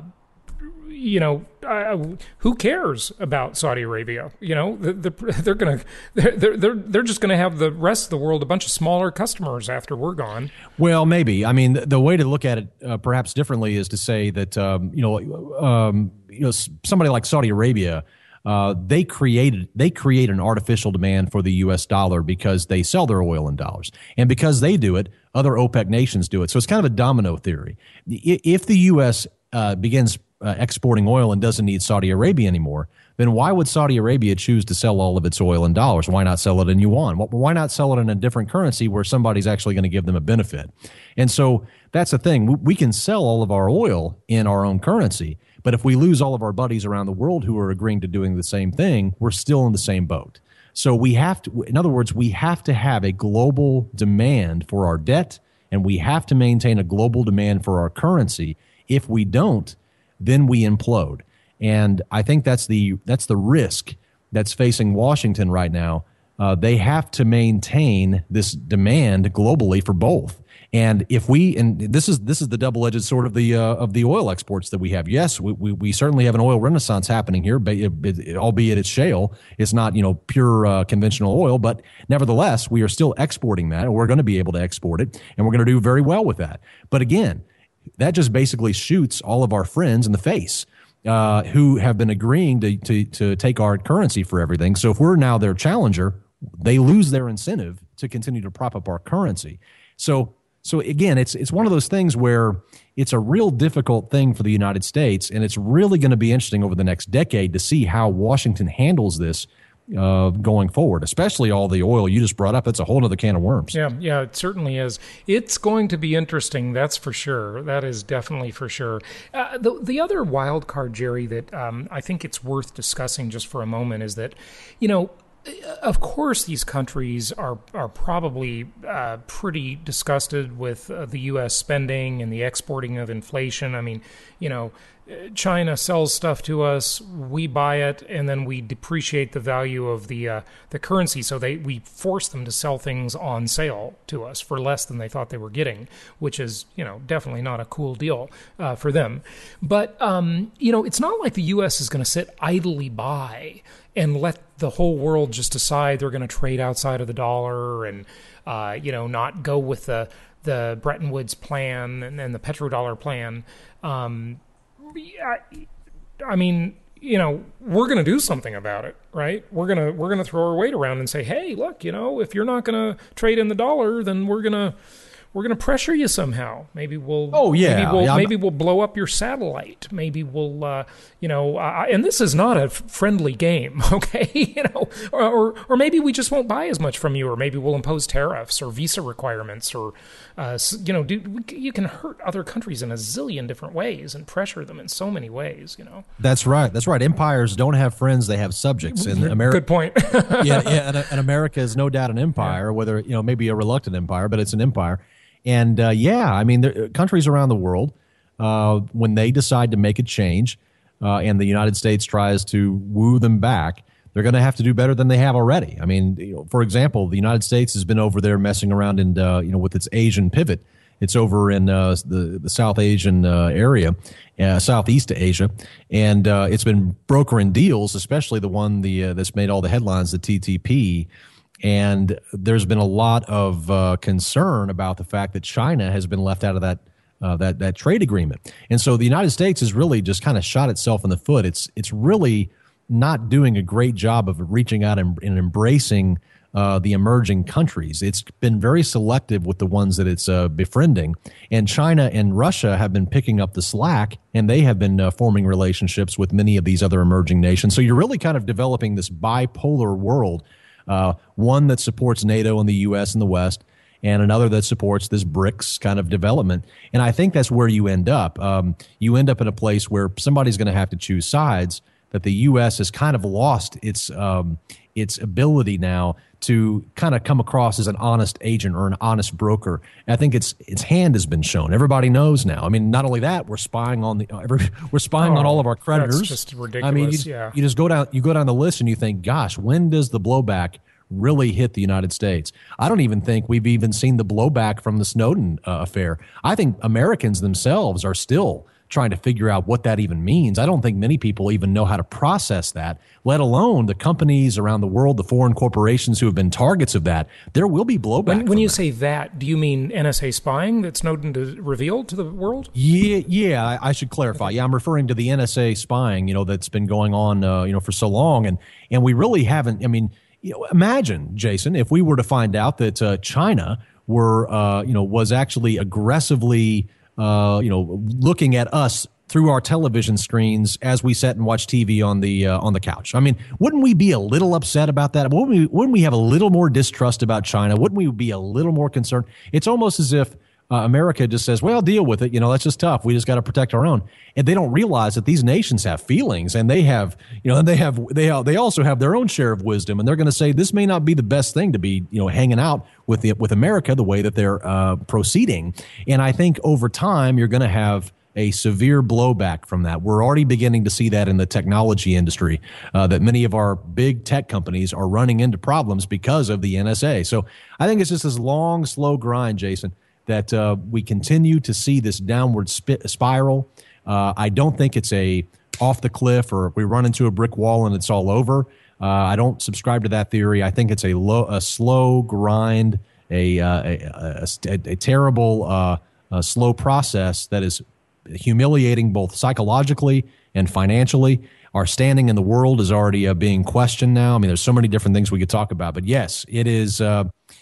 You know, uh, who cares about Saudi Arabia? You know, they're, they're gonna, they're they're they're just gonna have the rest of the world a bunch of smaller customers after we're gone. Well, maybe. I mean, the, the way to look at it uh, perhaps differently is to say that um, you know, um, you know, somebody like Saudi Arabia, uh, they created they create an artificial demand for the U S dollar because they sell their oil in dollars, and because they do it, other OPEC nations do it. So it's kind of a domino theory. If the U S uh, begins Uh, exporting oil and doesn't need Saudi Arabia anymore, then why would Saudi Arabia choose to sell all of its oil in dollars? Why not sell it in yuan? Why not sell it in a different currency where somebody's actually going to give them a benefit? And so that's the thing. We can sell all of our oil in our own currency, but if we lose all of our buddies around the world who are agreeing to doing the same thing, we're still in the same boat. So we have to, in other words, we have to have a global demand for our debt, and we have to maintain a global demand for our currency. If we don't, then we implode. And I think that's the that's the risk that's facing Washington right now. Uh, they have to maintain this demand globally for both. And if we, and this is this is the double-edged sword of the uh, of the oil exports that we have. Yes, we, we we certainly have an oil renaissance happening here, but it, it, albeit it's shale, it's not you know pure uh, conventional oil. But nevertheless, we are still exporting that, and we're going to be able to export it, and we're going to do very well with that. But again, that just basically shoots all of our friends in the face uh, who have been agreeing to, to to take our currency for everything. So if we're now their challenger, they lose their incentive to continue to prop up our currency. So. So again, it's it's one of those things where it's a real difficult thing for the United States, and it's really going to be interesting over the next decade to see how Washington handles this uh, going forward, especially all the oil you just brought up. That's a whole other can of worms. Yeah, yeah, it certainly is. It's going to be interesting, that's for sure. That is definitely for sure. Uh, the, the other wild card, Jerry, that um, I think it's worth discussing just for a moment is that, you know, of course, these countries are are probably uh, pretty disgusted with uh, the U S spending and the exporting of inflation. I mean, you know, China sells stuff to us, we buy it, and then we depreciate the value of the uh, the currency. So they we force them to sell things on sale to us for less than they thought they were getting, which is, you know, definitely not a cool deal uh, for them. But um, you know, it's not like the U S is going to sit idly by and let the whole world just decide they're going to trade outside of the dollar and, uh, you know, not go with the the Bretton Woods plan and, and the petrodollar plan. Um, I, I mean, you know, we're going to do something about it, right? We're going to we're going to throw our weight around and say, hey, look, you know, if you're not going to trade in the dollar, then we're going to we're going to pressure you somehow. Maybe we'll oh yeah maybe we'll, yeah, maybe we'll blow up your satellite. Maybe we'll uh, you know, uh, and this is not a f- friendly game, okay? you know, or, or or maybe we just won't buy as much from you, or maybe we'll impose tariffs or visa requirements, or uh, you know, do, you can hurt other countries in a zillion different ways and pressure them in so many ways. You know, that's right. That's right. Empires don't have friends; they have subjects. And America, good point. yeah, yeah. And, and America is no doubt an empire, yeah. Whether you know maybe a reluctant empire, but it's an empire. And uh, yeah, I mean, there, countries around the world, uh, when they decide to make a change, uh, and the United States tries to woo them back, they're going to have to do better than they have already. I mean, you know, for example, the United States has been over there messing around in, uh, you know, with its Asian pivot. It's over in uh, the the South Asian uh, area, uh, Southeast Asia, and uh, it's been brokering deals, especially the one the uh, that's made all the headlines, the T T P. And there's been a lot of uh, concern about the fact that China has been left out of that uh, that that trade agreement. And so the United States has really just kind of shot itself in the foot. It's it's really not doing a great job of reaching out and, and embracing uh, the emerging countries. It's been very selective with the ones that it's uh, befriending. And China and Russia have been picking up the slack, and they have been uh, forming relationships with many of these other emerging nations. So you're really kind of developing this bipolar world. Uh, one that supports NATO and the U S and the West, and another that supports this BRICS kind of development. And I think that's where you end up. Um, you end up in a place where somebody's going to have to choose sides, that the U S has kind of lost its um, its ability now to kind of come across as an honest agent or an honest broker. And I think its its hand has been shown. Everybody knows now. I mean, not only that, we're spying on the every, we're spying oh, on all of our creditors. That's just ridiculous. I mean, you, yeah. you just go down you go down the list and you think, gosh, when does the blowback really hit the United States? I don't even think we've even seen the blowback from the Snowden uh, affair. I think Americans themselves are still trying to figure out what that even means. I don't think many people even know how to process that, let alone the companies around the world, the foreign corporations who have been targets of that. There will be blowback. When, when you that. say that, do you mean N S A spying that Snowden revealed to the world? Yeah, yeah. I, I should clarify. Yeah, I'm referring to the N S A spying, you know, that's been going on, uh, you know, for so long, and and we really haven't. I mean, you know, imagine, Jason, if we were to find out that uh, China were, uh, you know, was actually aggressively. Uh, you know, looking at us through our television screens as we sat and watched T V on the uh, on the couch. I mean, wouldn't we be a little upset about that? Wouldn't we, wouldn't we have a little more distrust about China? Wouldn't we be a little more concerned? It's almost as if uh, America just says, well, deal with it. You know, that's just tough. We just got to protect our own. And they don't realize that these nations have feelings, and they have, you know, and they have, they have, they also have their own share of wisdom. And they're going to say this may not be the best thing to be, you know, hanging out with the, with America the way that they're uh, proceeding. And I think over time, you're going to have a severe blowback from that. We're already beginning to see that in the technology industry, uh, that many of our big tech companies are running into problems because of the N S A. So I think it's just this long, slow grind, Jason, that uh, we continue to see this downward sp- spiral. Uh, I don't think it's a off the cliff or we run into a brick wall and it's all over. Uh, I don't subscribe to that theory. I think it's a low, a slow grind, a uh, a, a, a terrible, uh, a slow process that is humiliating both psychologically and financially. Our standing in the world is already uh, being questioned now. I mean, there's so many different things we could talk about, but yes, it is. Uh,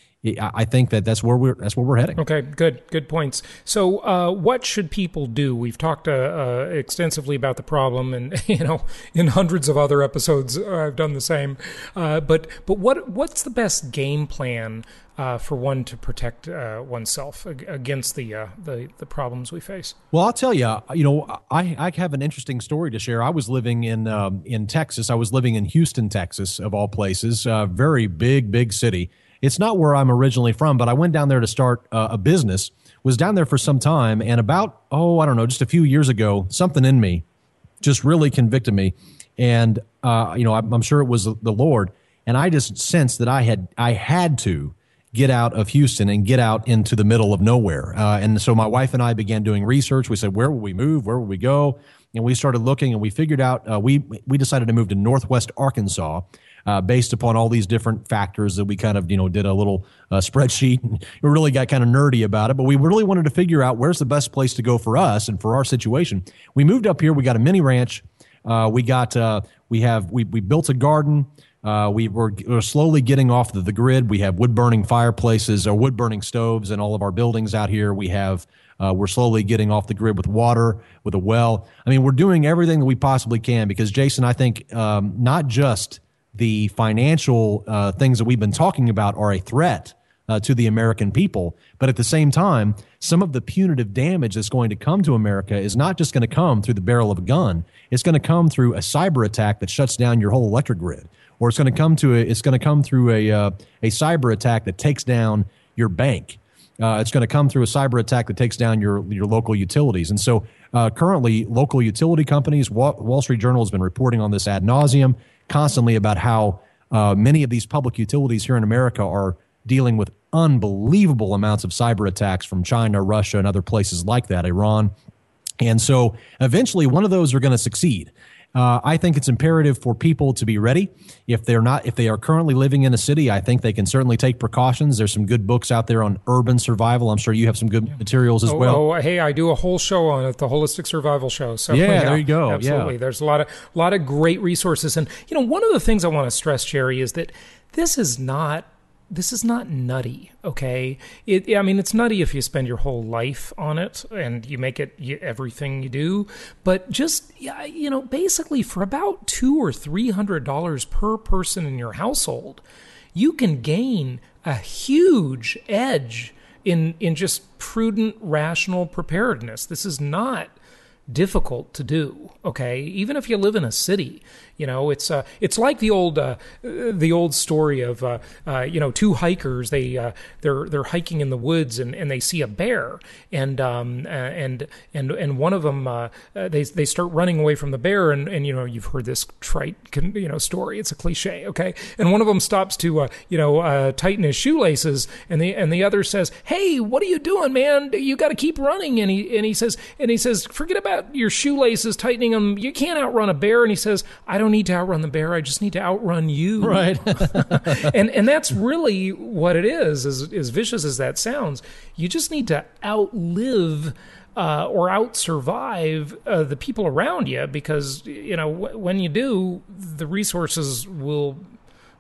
I think that that's where we're that's where we're heading. Okay, good, good points. So, uh, what should people do? We've talked uh, uh, extensively about the problem, and you know, in hundreds of other episodes, uh, I've done the same. Uh, but but what what's the best game plan uh, for one to protect uh, oneself against the uh, the the problems we face? Well, I'll tell you. You know, I I have an interesting story to share. I was living in um, in Texas. I was living in Houston, Texas, of all places. Uh, very big, big city. It's not where I'm originally from, but I went down there to start uh, a business, was down there for some time, and about, oh, I don't know, just a few years ago, something in me just really convicted me. And, uh, you know, I'm, I'm sure it was the Lord, and I just sensed that I had I had to get out of Houston and get out into the middle of nowhere. Uh, and so my wife and I began doing research. We said, where will we move? Where will we go? And we started looking, and we figured out, uh, we we decided to move to Northwest Arkansas, Uh, based upon all these different factors that we kind of, you know, did a little uh, spreadsheet and we really got kind of nerdy about it. But we really wanted to figure out where's the best place to go for us and for our situation. We moved up here. We got a mini ranch. Uh, we got, uh, we have, we we built a garden. Uh, we were, we're slowly getting off the, the grid. We have wood burning fireplaces or wood burning stoves in all of our buildings out here. We have, uh, we're slowly getting off the grid with water, with a well. I mean, we're doing everything that we possibly can because, Jason, I think um, not just the financial uh, things that we've been talking about are a threat uh, to the American people. But at the same time, some of the punitive damage that's going to come to America is not just going to come through the barrel of a gun. It's going to come through a cyber attack that shuts down your whole electric grid, or it's going to come to a, it's going to come through a uh, a cyber attack that takes down your bank. Uh, it's going to come through a cyber attack that takes down your your local utilities. And so uh, currently, local utility companies, Wall, Wall Street Journal has been reporting on this ad nauseum, constantly about how uh, many of these public utilities here in America are dealing with unbelievable amounts of cyber attacks from China, Russia, and other places like that, Iran. And so eventually one of those are going to succeed. Uh, I think it's imperative for people to be ready. If they're not, if they are currently living in a city, I think they can certainly take precautions. There's some good books out there on urban survival. I'm sure you have some good materials as oh, well. Oh, hey, I do a whole show on it, the Holistic Survival Show. So yeah, yeah there you go. Absolutely. Yeah. There's a lot of, a lot of great resources. And, you know, one of the things I want to stress, Jerry, is that this is not, this is not nutty, okay? It, I mean, it's nutty if you spend your whole life on it and you make it you, everything you do. But just, you know, basically for about two or three hundred dollars per person in your household, you can gain a huge edge in in just prudent, rational preparedness. This is not difficult to do, okay? Even if you live in a city, you know, it's uh, it's like the old uh, the old story of uh, uh, you know, two hikers. They uh, they're they're hiking in the woods and, and they see a bear, and um uh, and and and one of them uh, they they start running away from the bear, and, and you know, you've heard this trite you know story. It's a cliche, okay? And one of them stops to uh, you know uh, tighten his shoelaces, and the and the other says, "Hey, what are you doing, man? You got to keep running." And he and he says and he says, "Forget about your shoelaces, tightening them. You can't outrun a bear." And he says, "I don't need to outrun the bear. I just need to outrun you." Right. and and that's really what it is, as, as vicious as that sounds. You just need to outlive uh, or out-survive uh, the people around you, because, you know, w- when you do, the resources will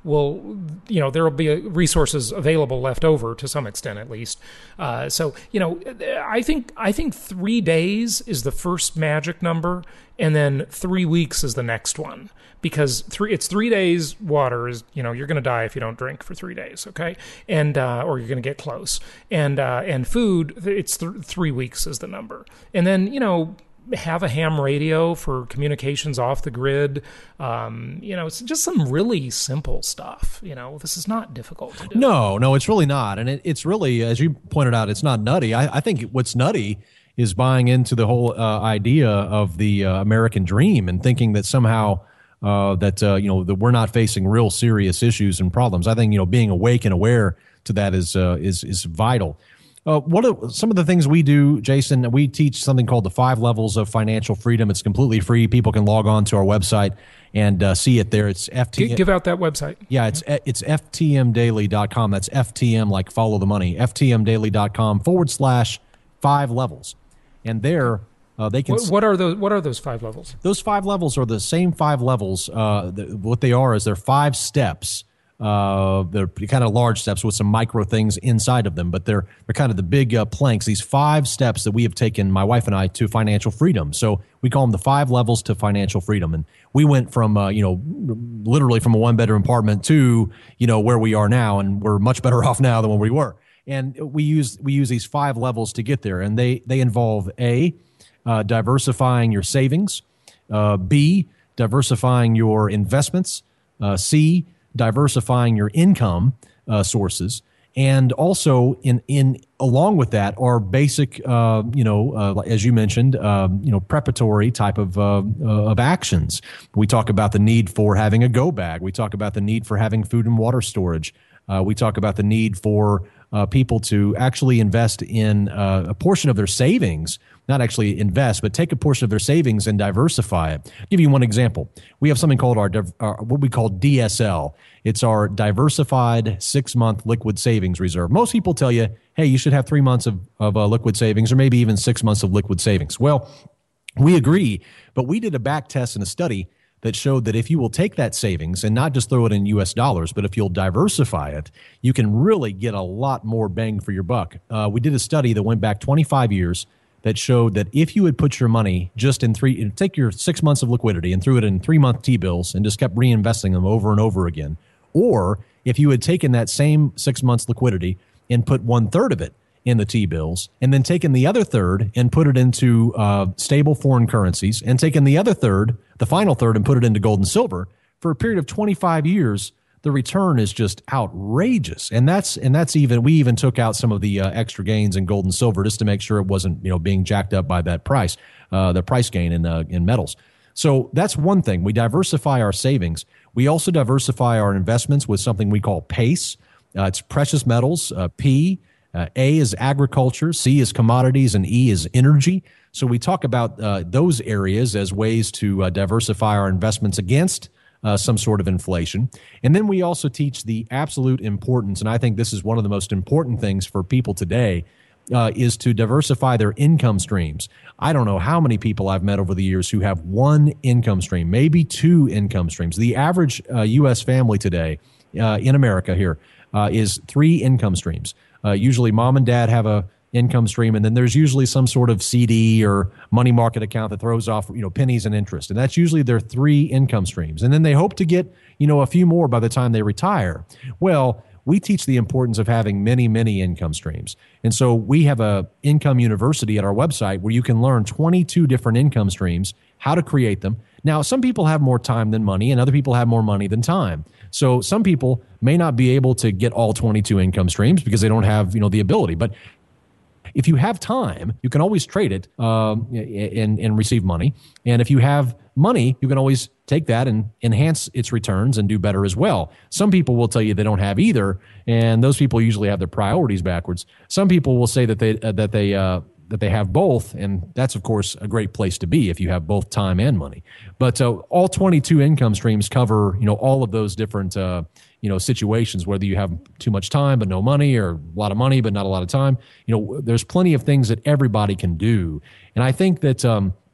will, you know, there will be resources available left over to some extent, at least. Uh, so, you know, I think I think three days is the first magic number, and then three weeks is the next one. Because three, it's three days water is, you know, you're going to die if you don't drink for three days, okay? And, uh, or you're going to get close. And, uh, and food, it's th- three weeks is the number. And then, you know, have a ham radio for communications off the grid. Um, you know, it's just some really simple stuff. You know, this is not difficult to do. No, no, it's really not. And it, it's really, as you pointed out, it's not nutty. I, I think what's nutty is buying into the whole uh, idea of the uh, American dream and thinking that somehow Uh, that, uh, you know, that we're not facing real serious issues and problems. I think, you know, being awake and aware to that is uh, is is vital. Uh, what are some of the things we do, Jason? We teach something called the five levels of financial freedom. It's completely free. People can log on to our website and uh, see it there. It's F T M. Give out that website. Yeah, it's it's F T M daily dot com. That's F T M, like follow the money, F T M daily dot com forward slash five levels. And there, Uh, they can. What, what are those? What are those five levels? Those five levels are the same five levels. Uh, the, what they are is they're five steps. Uh, they're kind of large steps with some micro things inside of them, but they're they're kind of the big uh, planks. These five steps that we have taken, my wife and I, to financial freedom. So we call them the five levels to financial freedom. And we went from uh, you know literally from a one bedroom apartment to you know where we are now, and we're much better off now than when we were. And we use we use these five levels to get there, and they they involve a Uh, diversifying your savings, uh, B, diversifying your investments, uh, C, diversifying your income uh, sources, and also in in along with that are basic, uh, you know, uh, as you mentioned, um, you know, preparatory type of uh, uh, of actions. We talk about the need for having a go bag. We talk about the need for having food and water storage. Uh, we talk about the need for uh, people to actually invest in uh, a portion of their savings. Not actually invest, but take a portion of their savings and diversify it. I'll give you one example. We have something called our, our what we call D S L. It's our Diversified Six-Month Liquid Savings Reserve. Most people tell you, hey, you should have three months of, of uh, liquid savings or maybe even six months of liquid savings. Well, we agree, but we did a back test and a study that showed that if you will take that savings and not just throw it in U S dollars, but if you'll diversify it, you can really get a lot more bang for your buck. Uh, we did a study that went back twenty-five years that showed that if you would put your money just in three, take your six months of liquidity and threw it in three-month T-bills and just kept reinvesting them over and over again, or if you had taken that same six months liquidity and put one-third of it in the T-bills and then taken the other third and put it into uh, stable foreign currencies and taken the other third, the final third, and put it into gold and silver for a period of twenty-five years, the return is just outrageous. And that's and that's even we even took out some of the uh, extra gains in gold and silver just to make sure it wasn't, you know, being jacked up by that price, uh, the price gain in uh, in metals. So that's one thing. We diversify our savings. We also diversify our investments with something we call PACE. Uh, it's precious metals. Uh, P, uh, A is agriculture, C is commodities, and E is energy. So we talk about uh, those areas as ways to uh, diversify our investments against Uh, some sort of inflation. And then we also teach the absolute importance, and I think this is one of the most important things for people today, uh, is to diversify their income streams. I don't know how many people I've met over the years who have one income stream, maybe two income streams. The average uh, U S family today uh, in America here uh, is three income streams. Uh, usually mom and dad have a income stream, and then there's usually some sort of C D or money market account that throws off, you know, pennies and interest, and that's usually their three income streams. And then they hope to get, you know, a few more by the time they retire. Well, we teach the importance of having many, many income streams, and so we have a income university at our website where you can learn twenty-two different income streams, how to create them. Now, some people have more time than money, and other people have more money than time. So some people may not be able to get all twenty-two income streams because they don't have, you know, the ability, but if you have time, you can always trade it um, and, and receive money. And if you have money, you can always take that and enhance its returns and do better as well. Some people will tell you they don't have either, and those people usually have their priorities backwards. Some people will say that they uh, that they uh, that they have both, and that's of course a great place to be if you have both time and money. But uh, all twenty-two income streams cover, you know, all of those different uh, you know, situations, whether you have too much time but no money, or a lot of money but not a lot of time. You know, there's plenty of things that everybody can do. And I think that um,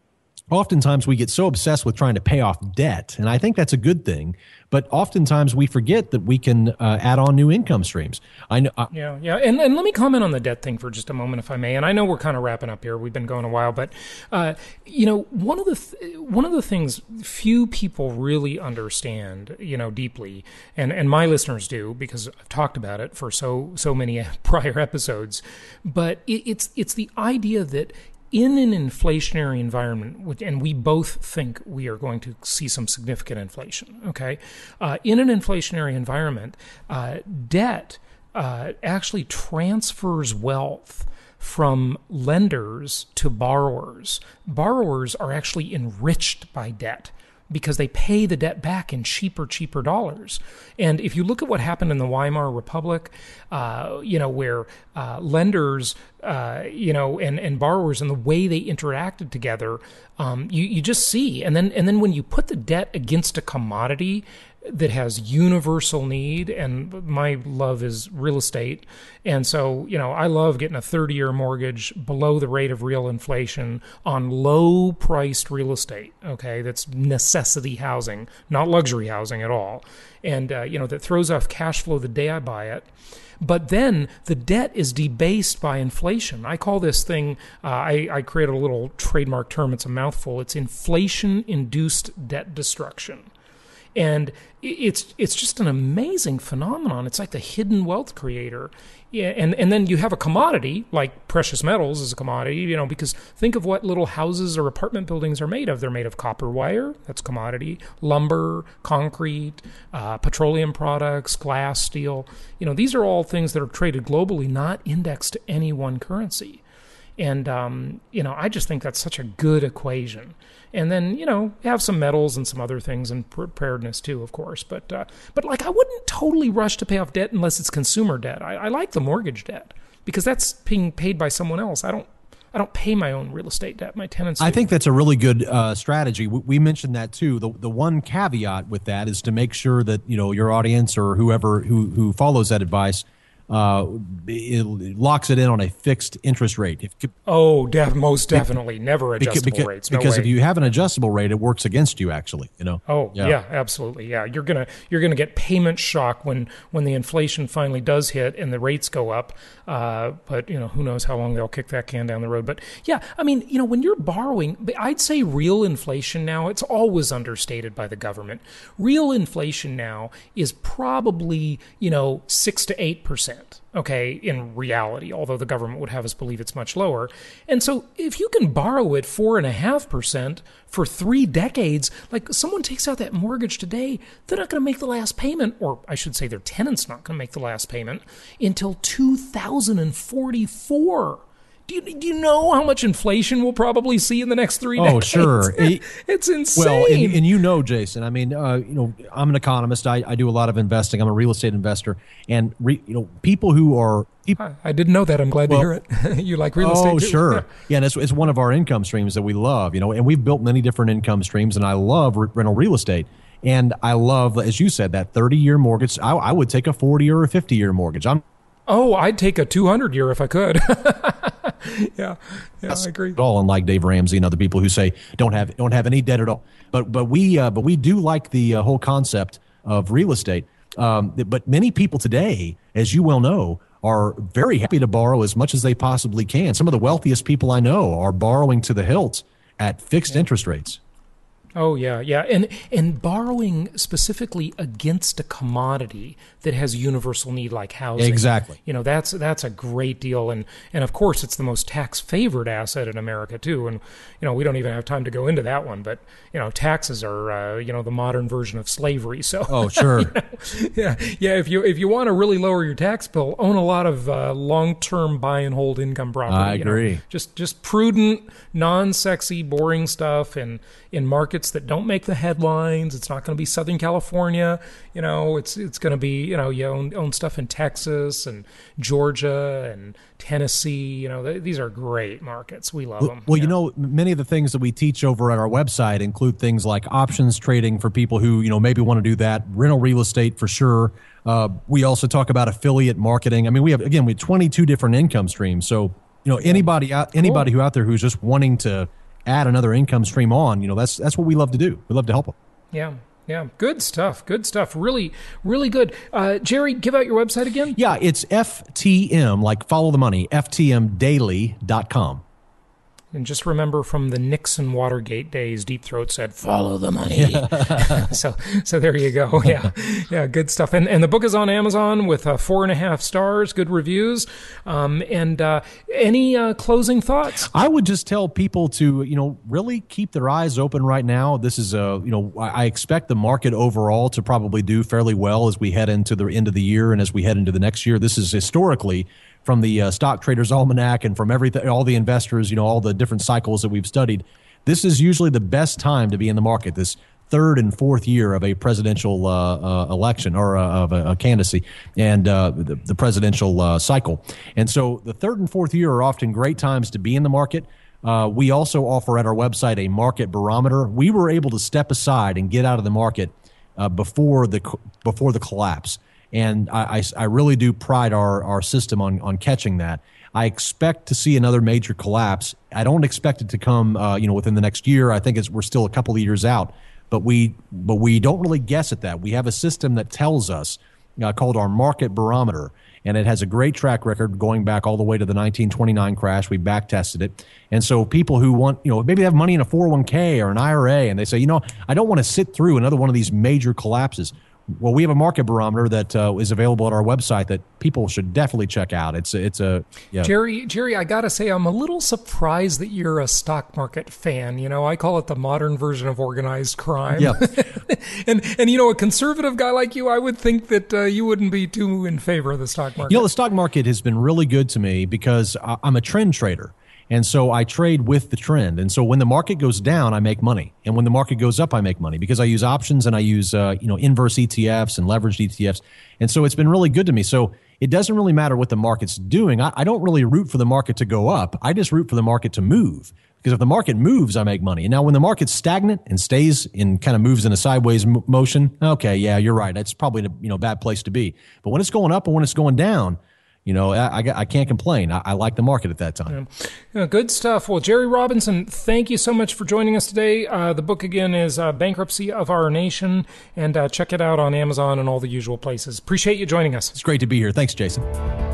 oftentimes we get so obsessed with trying to pay off debt, and I think that's a good thing. But oftentimes we forget that we can uh, add on new income streams. I know. Uh, yeah, yeah, and and let me comment on the debt thing for just a moment, if I may. And I know we're kind of wrapping up here. We've been going a while, but uh, you know, one of the th- one of the things few people really understand, you know, deeply, and and my listeners do because I've talked about it for so so many prior episodes. But it, it's it's the idea that in an inflationary environment, and we both think we are going to see some significant inflation, okay? Uh, in an inflationary environment, uh, debt uh, actually transfers wealth from lenders to borrowers. Borrowers are actually enriched by debt because they pay the debt back in cheaper, cheaper dollars. And if you look at what happened in the Weimar Republic, uh, you know, where uh, lenders, uh, you know, and, and borrowers and the way they interacted together, um, you, you just see. And then and then when you put the debt against a commodity that has universal need, and my love is real estate. And so, you know, I love getting a thirty-year mortgage below the rate of real inflation on low-priced real estate, okay? That's necessity housing, not luxury housing at all. And, uh, you know, that throws off cash flow the day I buy it. But then the debt is debased by inflation. I call this thing, uh, I, I created a little trademark term, it's a mouthful, it's inflation-induced debt destruction. And it's it's just an amazing phenomenon. It's like the hidden wealth creator. Yeah, and, and then you have a commodity, like precious metals is a commodity, you know, because think of what little houses or apartment buildings are made of. They're made of copper wire, that's commodity, lumber, concrete, uh, petroleum products, glass, steel. You know, these are all things that are traded globally, not indexed to any one currency. And, um, you know, I just think that's such a good equation. And then, you know, have some metals and some other things and preparedness too, of course. But, uh, but like, I wouldn't totally rush to pay off debt unless it's consumer debt. I, I like the mortgage debt because that's being paid by someone else. I don't, I don't pay my own real estate debt. My tenants do. I think that's a really good uh, strategy. We, we mentioned that too. The the one caveat with that is to make sure that, you know, your audience or whoever who who follows that advice Uh, it locks it in on a fixed interest rate. If, oh, def- most definitely. Never adjustable because, rates. No because way. if you have an adjustable rate, it works against you, actually. You know. Oh, yeah, yeah absolutely. Yeah, you're gonna you're gonna get payment shock when when the inflation finally does hit and the rates go up. Uh, but you know, who knows how long they'll kick that can down the road. But yeah, I mean, you know, when you're borrowing, I'd say real inflation now. It's always understated by the government. Real inflation now is probably, you know, six to eight percent. Okay, in reality, although the government would have us believe it's much lower. And so if you can borrow at four and a half percent for three decades, like someone takes out that mortgage today, they're not going to make the last payment, or I should say their tenant's not going to make the last payment until two thousand forty-four. Do you, do you know how much inflation we'll probably see in the next three oh, decades? Oh, sure. It's insane. Well, and, and you know, Jason, I mean, uh, you know, I'm an economist. I, I do a lot of investing. I'm a real estate investor. And, re, you know, people who are... People, I, I didn't know that. I'm glad well, to hear it. You like real estate Oh, too? sure. Yeah, yeah and it's, it's one of our income streams that we love, you know, and we've built many different income streams, and I love re- rental real estate. And I love, as you said, that thirty-year mortgage. I, I would take a forty or a fifty-year mortgage. I'm Oh, I'd take a two hundred year if I could. yeah, yeah, I agree. At all, unlike Dave Ramsey and other people who say don't have don't have any debt at all. But but we uh, but we do like the uh, whole concept of real estate. Um, but many people today, as you well know, are very happy to borrow as much as they possibly can. Some of the wealthiest people I know are borrowing to the hilt at fixed yeah. interest rates. Oh, yeah, yeah. And and borrowing specifically against a commodity that has universal need like housing. Exactly. You know, that's that's a great deal. And, and of course, it's the most tax-favored asset in America, too. And, you know, we don't even have time to go into that one. But, you know, taxes are, uh, you know, the modern version of slavery. So, oh, sure. you know, yeah, yeah. If you if you want to really lower your tax bill, own a lot of uh, long-term buy and hold income property. I agree. You know? Just just prudent, non-sexy, boring stuff and in markets that don't make the headlines. It's not going to be Southern California. You know, it's it's going to be, you know, you own, own stuff in Texas and Georgia and Tennessee. You know, th- these are great markets. We love well, them. Well, yeah. you know, many of the things that we teach over at our website include things like options trading for people who, you know, maybe want to do that, rental real estate for sure. Uh, we also talk about affiliate marketing. I mean, we have, again, we have twenty-two different income streams. So, you know, anybody out, anybody cool. who out there who's just wanting to add another income stream on, you know, that's that's what we love to do. We love to help them. Yeah. Yeah, good stuff. Good stuff. Really, really good. Uh, Jerry, give out your website again. Yeah, it's F T M, like follow the money, F T M daily dot com. And just remember from the Nixon Watergate days, Deep Throat said, follow the money. Yeah. so so there you go. Yeah, yeah, good stuff. And and the book is on Amazon with uh, four and a half stars, good reviews. Um, and uh, any uh, closing thoughts? I would just tell people to, you know, really keep their eyes open right now. This is, a, you know, I expect the market overall to probably do fairly well as we head into the end of the year and as we head into the next year. This is historically, from the uh, Stock Traders Almanac and from everything, all the investors, you know, all the different cycles that we've studied, this is usually the best time to be in the market, this third and fourth year of a presidential uh, uh, election or uh, of a, a candidacy and uh, the, the presidential uh, cycle. And so the third and fourth year are often great times to be in the market. Uh, we also offer at our website a market barometer. We were able to step aside and get out of the market uh, before the before the collapse. And I, I, I really do pride our, our system on, on catching that. I expect to see another major collapse. I don't expect it to come, uh, you know, within the next year. I think it's, we're still a couple of years out, but we but we don't really guess at that. We have a system that tells us, uh, called our market barometer, and it has a great track record going back all the way to the nineteen twenty-nine crash. We back tested it, and so people who want, you know, maybe they have money in a four oh one k or an I R A, and they say, you know, I don't want to sit through another one of these major collapses. Well, we have a market barometer that uh, is available at our website that people should definitely check out. It's it's a yeah. Jerry. Jerry, I gotta say, I'm a little surprised that you're a stock market fan. You know, I call it the modern version of organized crime. Yeah. and and you know, a conservative guy like you, I would think that uh, you wouldn't be too in favor of the stock market. You know, the stock market has been really good to me because I'm a trend trader. And so I trade with the trend. And so when the market goes down, I make money. And when the market goes up, I make money because I use options and I use, uh, you know, inverse E T Fs and leveraged E T Fs. And so it's been really good to me. So it doesn't really matter what the market's doing. I, I don't really root for the market to go up. I just root for the market to move. Because if the market moves, I make money. And now when the market's stagnant and stays in kind of moves in a sideways m- motion, okay, yeah, you're right. That's probably a, you know, bad place to be. But when it's going up and when it's going down, you know, I, I, I can't complain. I, I like the market at that time. Yeah. Yeah, good stuff. Well, Jerry Robinson, thank you so much for joining us today. Uh, the book, again, is uh, Bankruptcy of Our Nation, and uh, check it out on Amazon and all the usual places. Appreciate you joining us. It's great to be here. Thanks, Jason.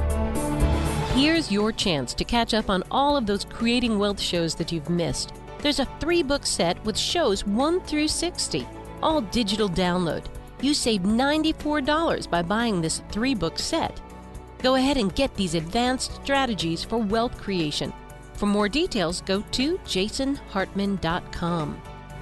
Here's your chance to catch up on all of those Creating Wealth shows that you've missed. There's a three-book set with shows one through sixty, all digital download. You save ninety-four dollars by buying this three-book set. Go ahead and get these advanced strategies for wealth creation. For more details, go to jason hartman dot com.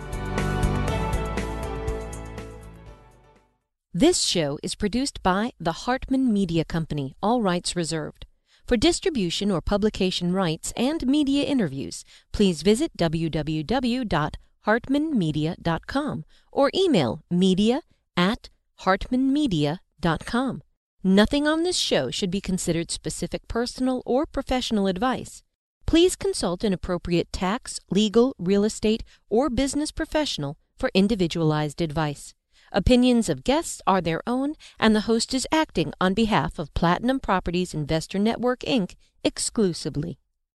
This show is produced by the Hartman Media Company, all rights reserved. For distribution or publication rights and media interviews, please visit w w w dot hartman media dot com or email media at hartman media dot com. Nothing on this show should be considered specific personal or professional advice. Please consult an appropriate tax, legal, real estate, or business professional for individualized advice. Opinions of guests are their own, and the host is acting on behalf of Platinum Properties Investor Network, Incorporated exclusively.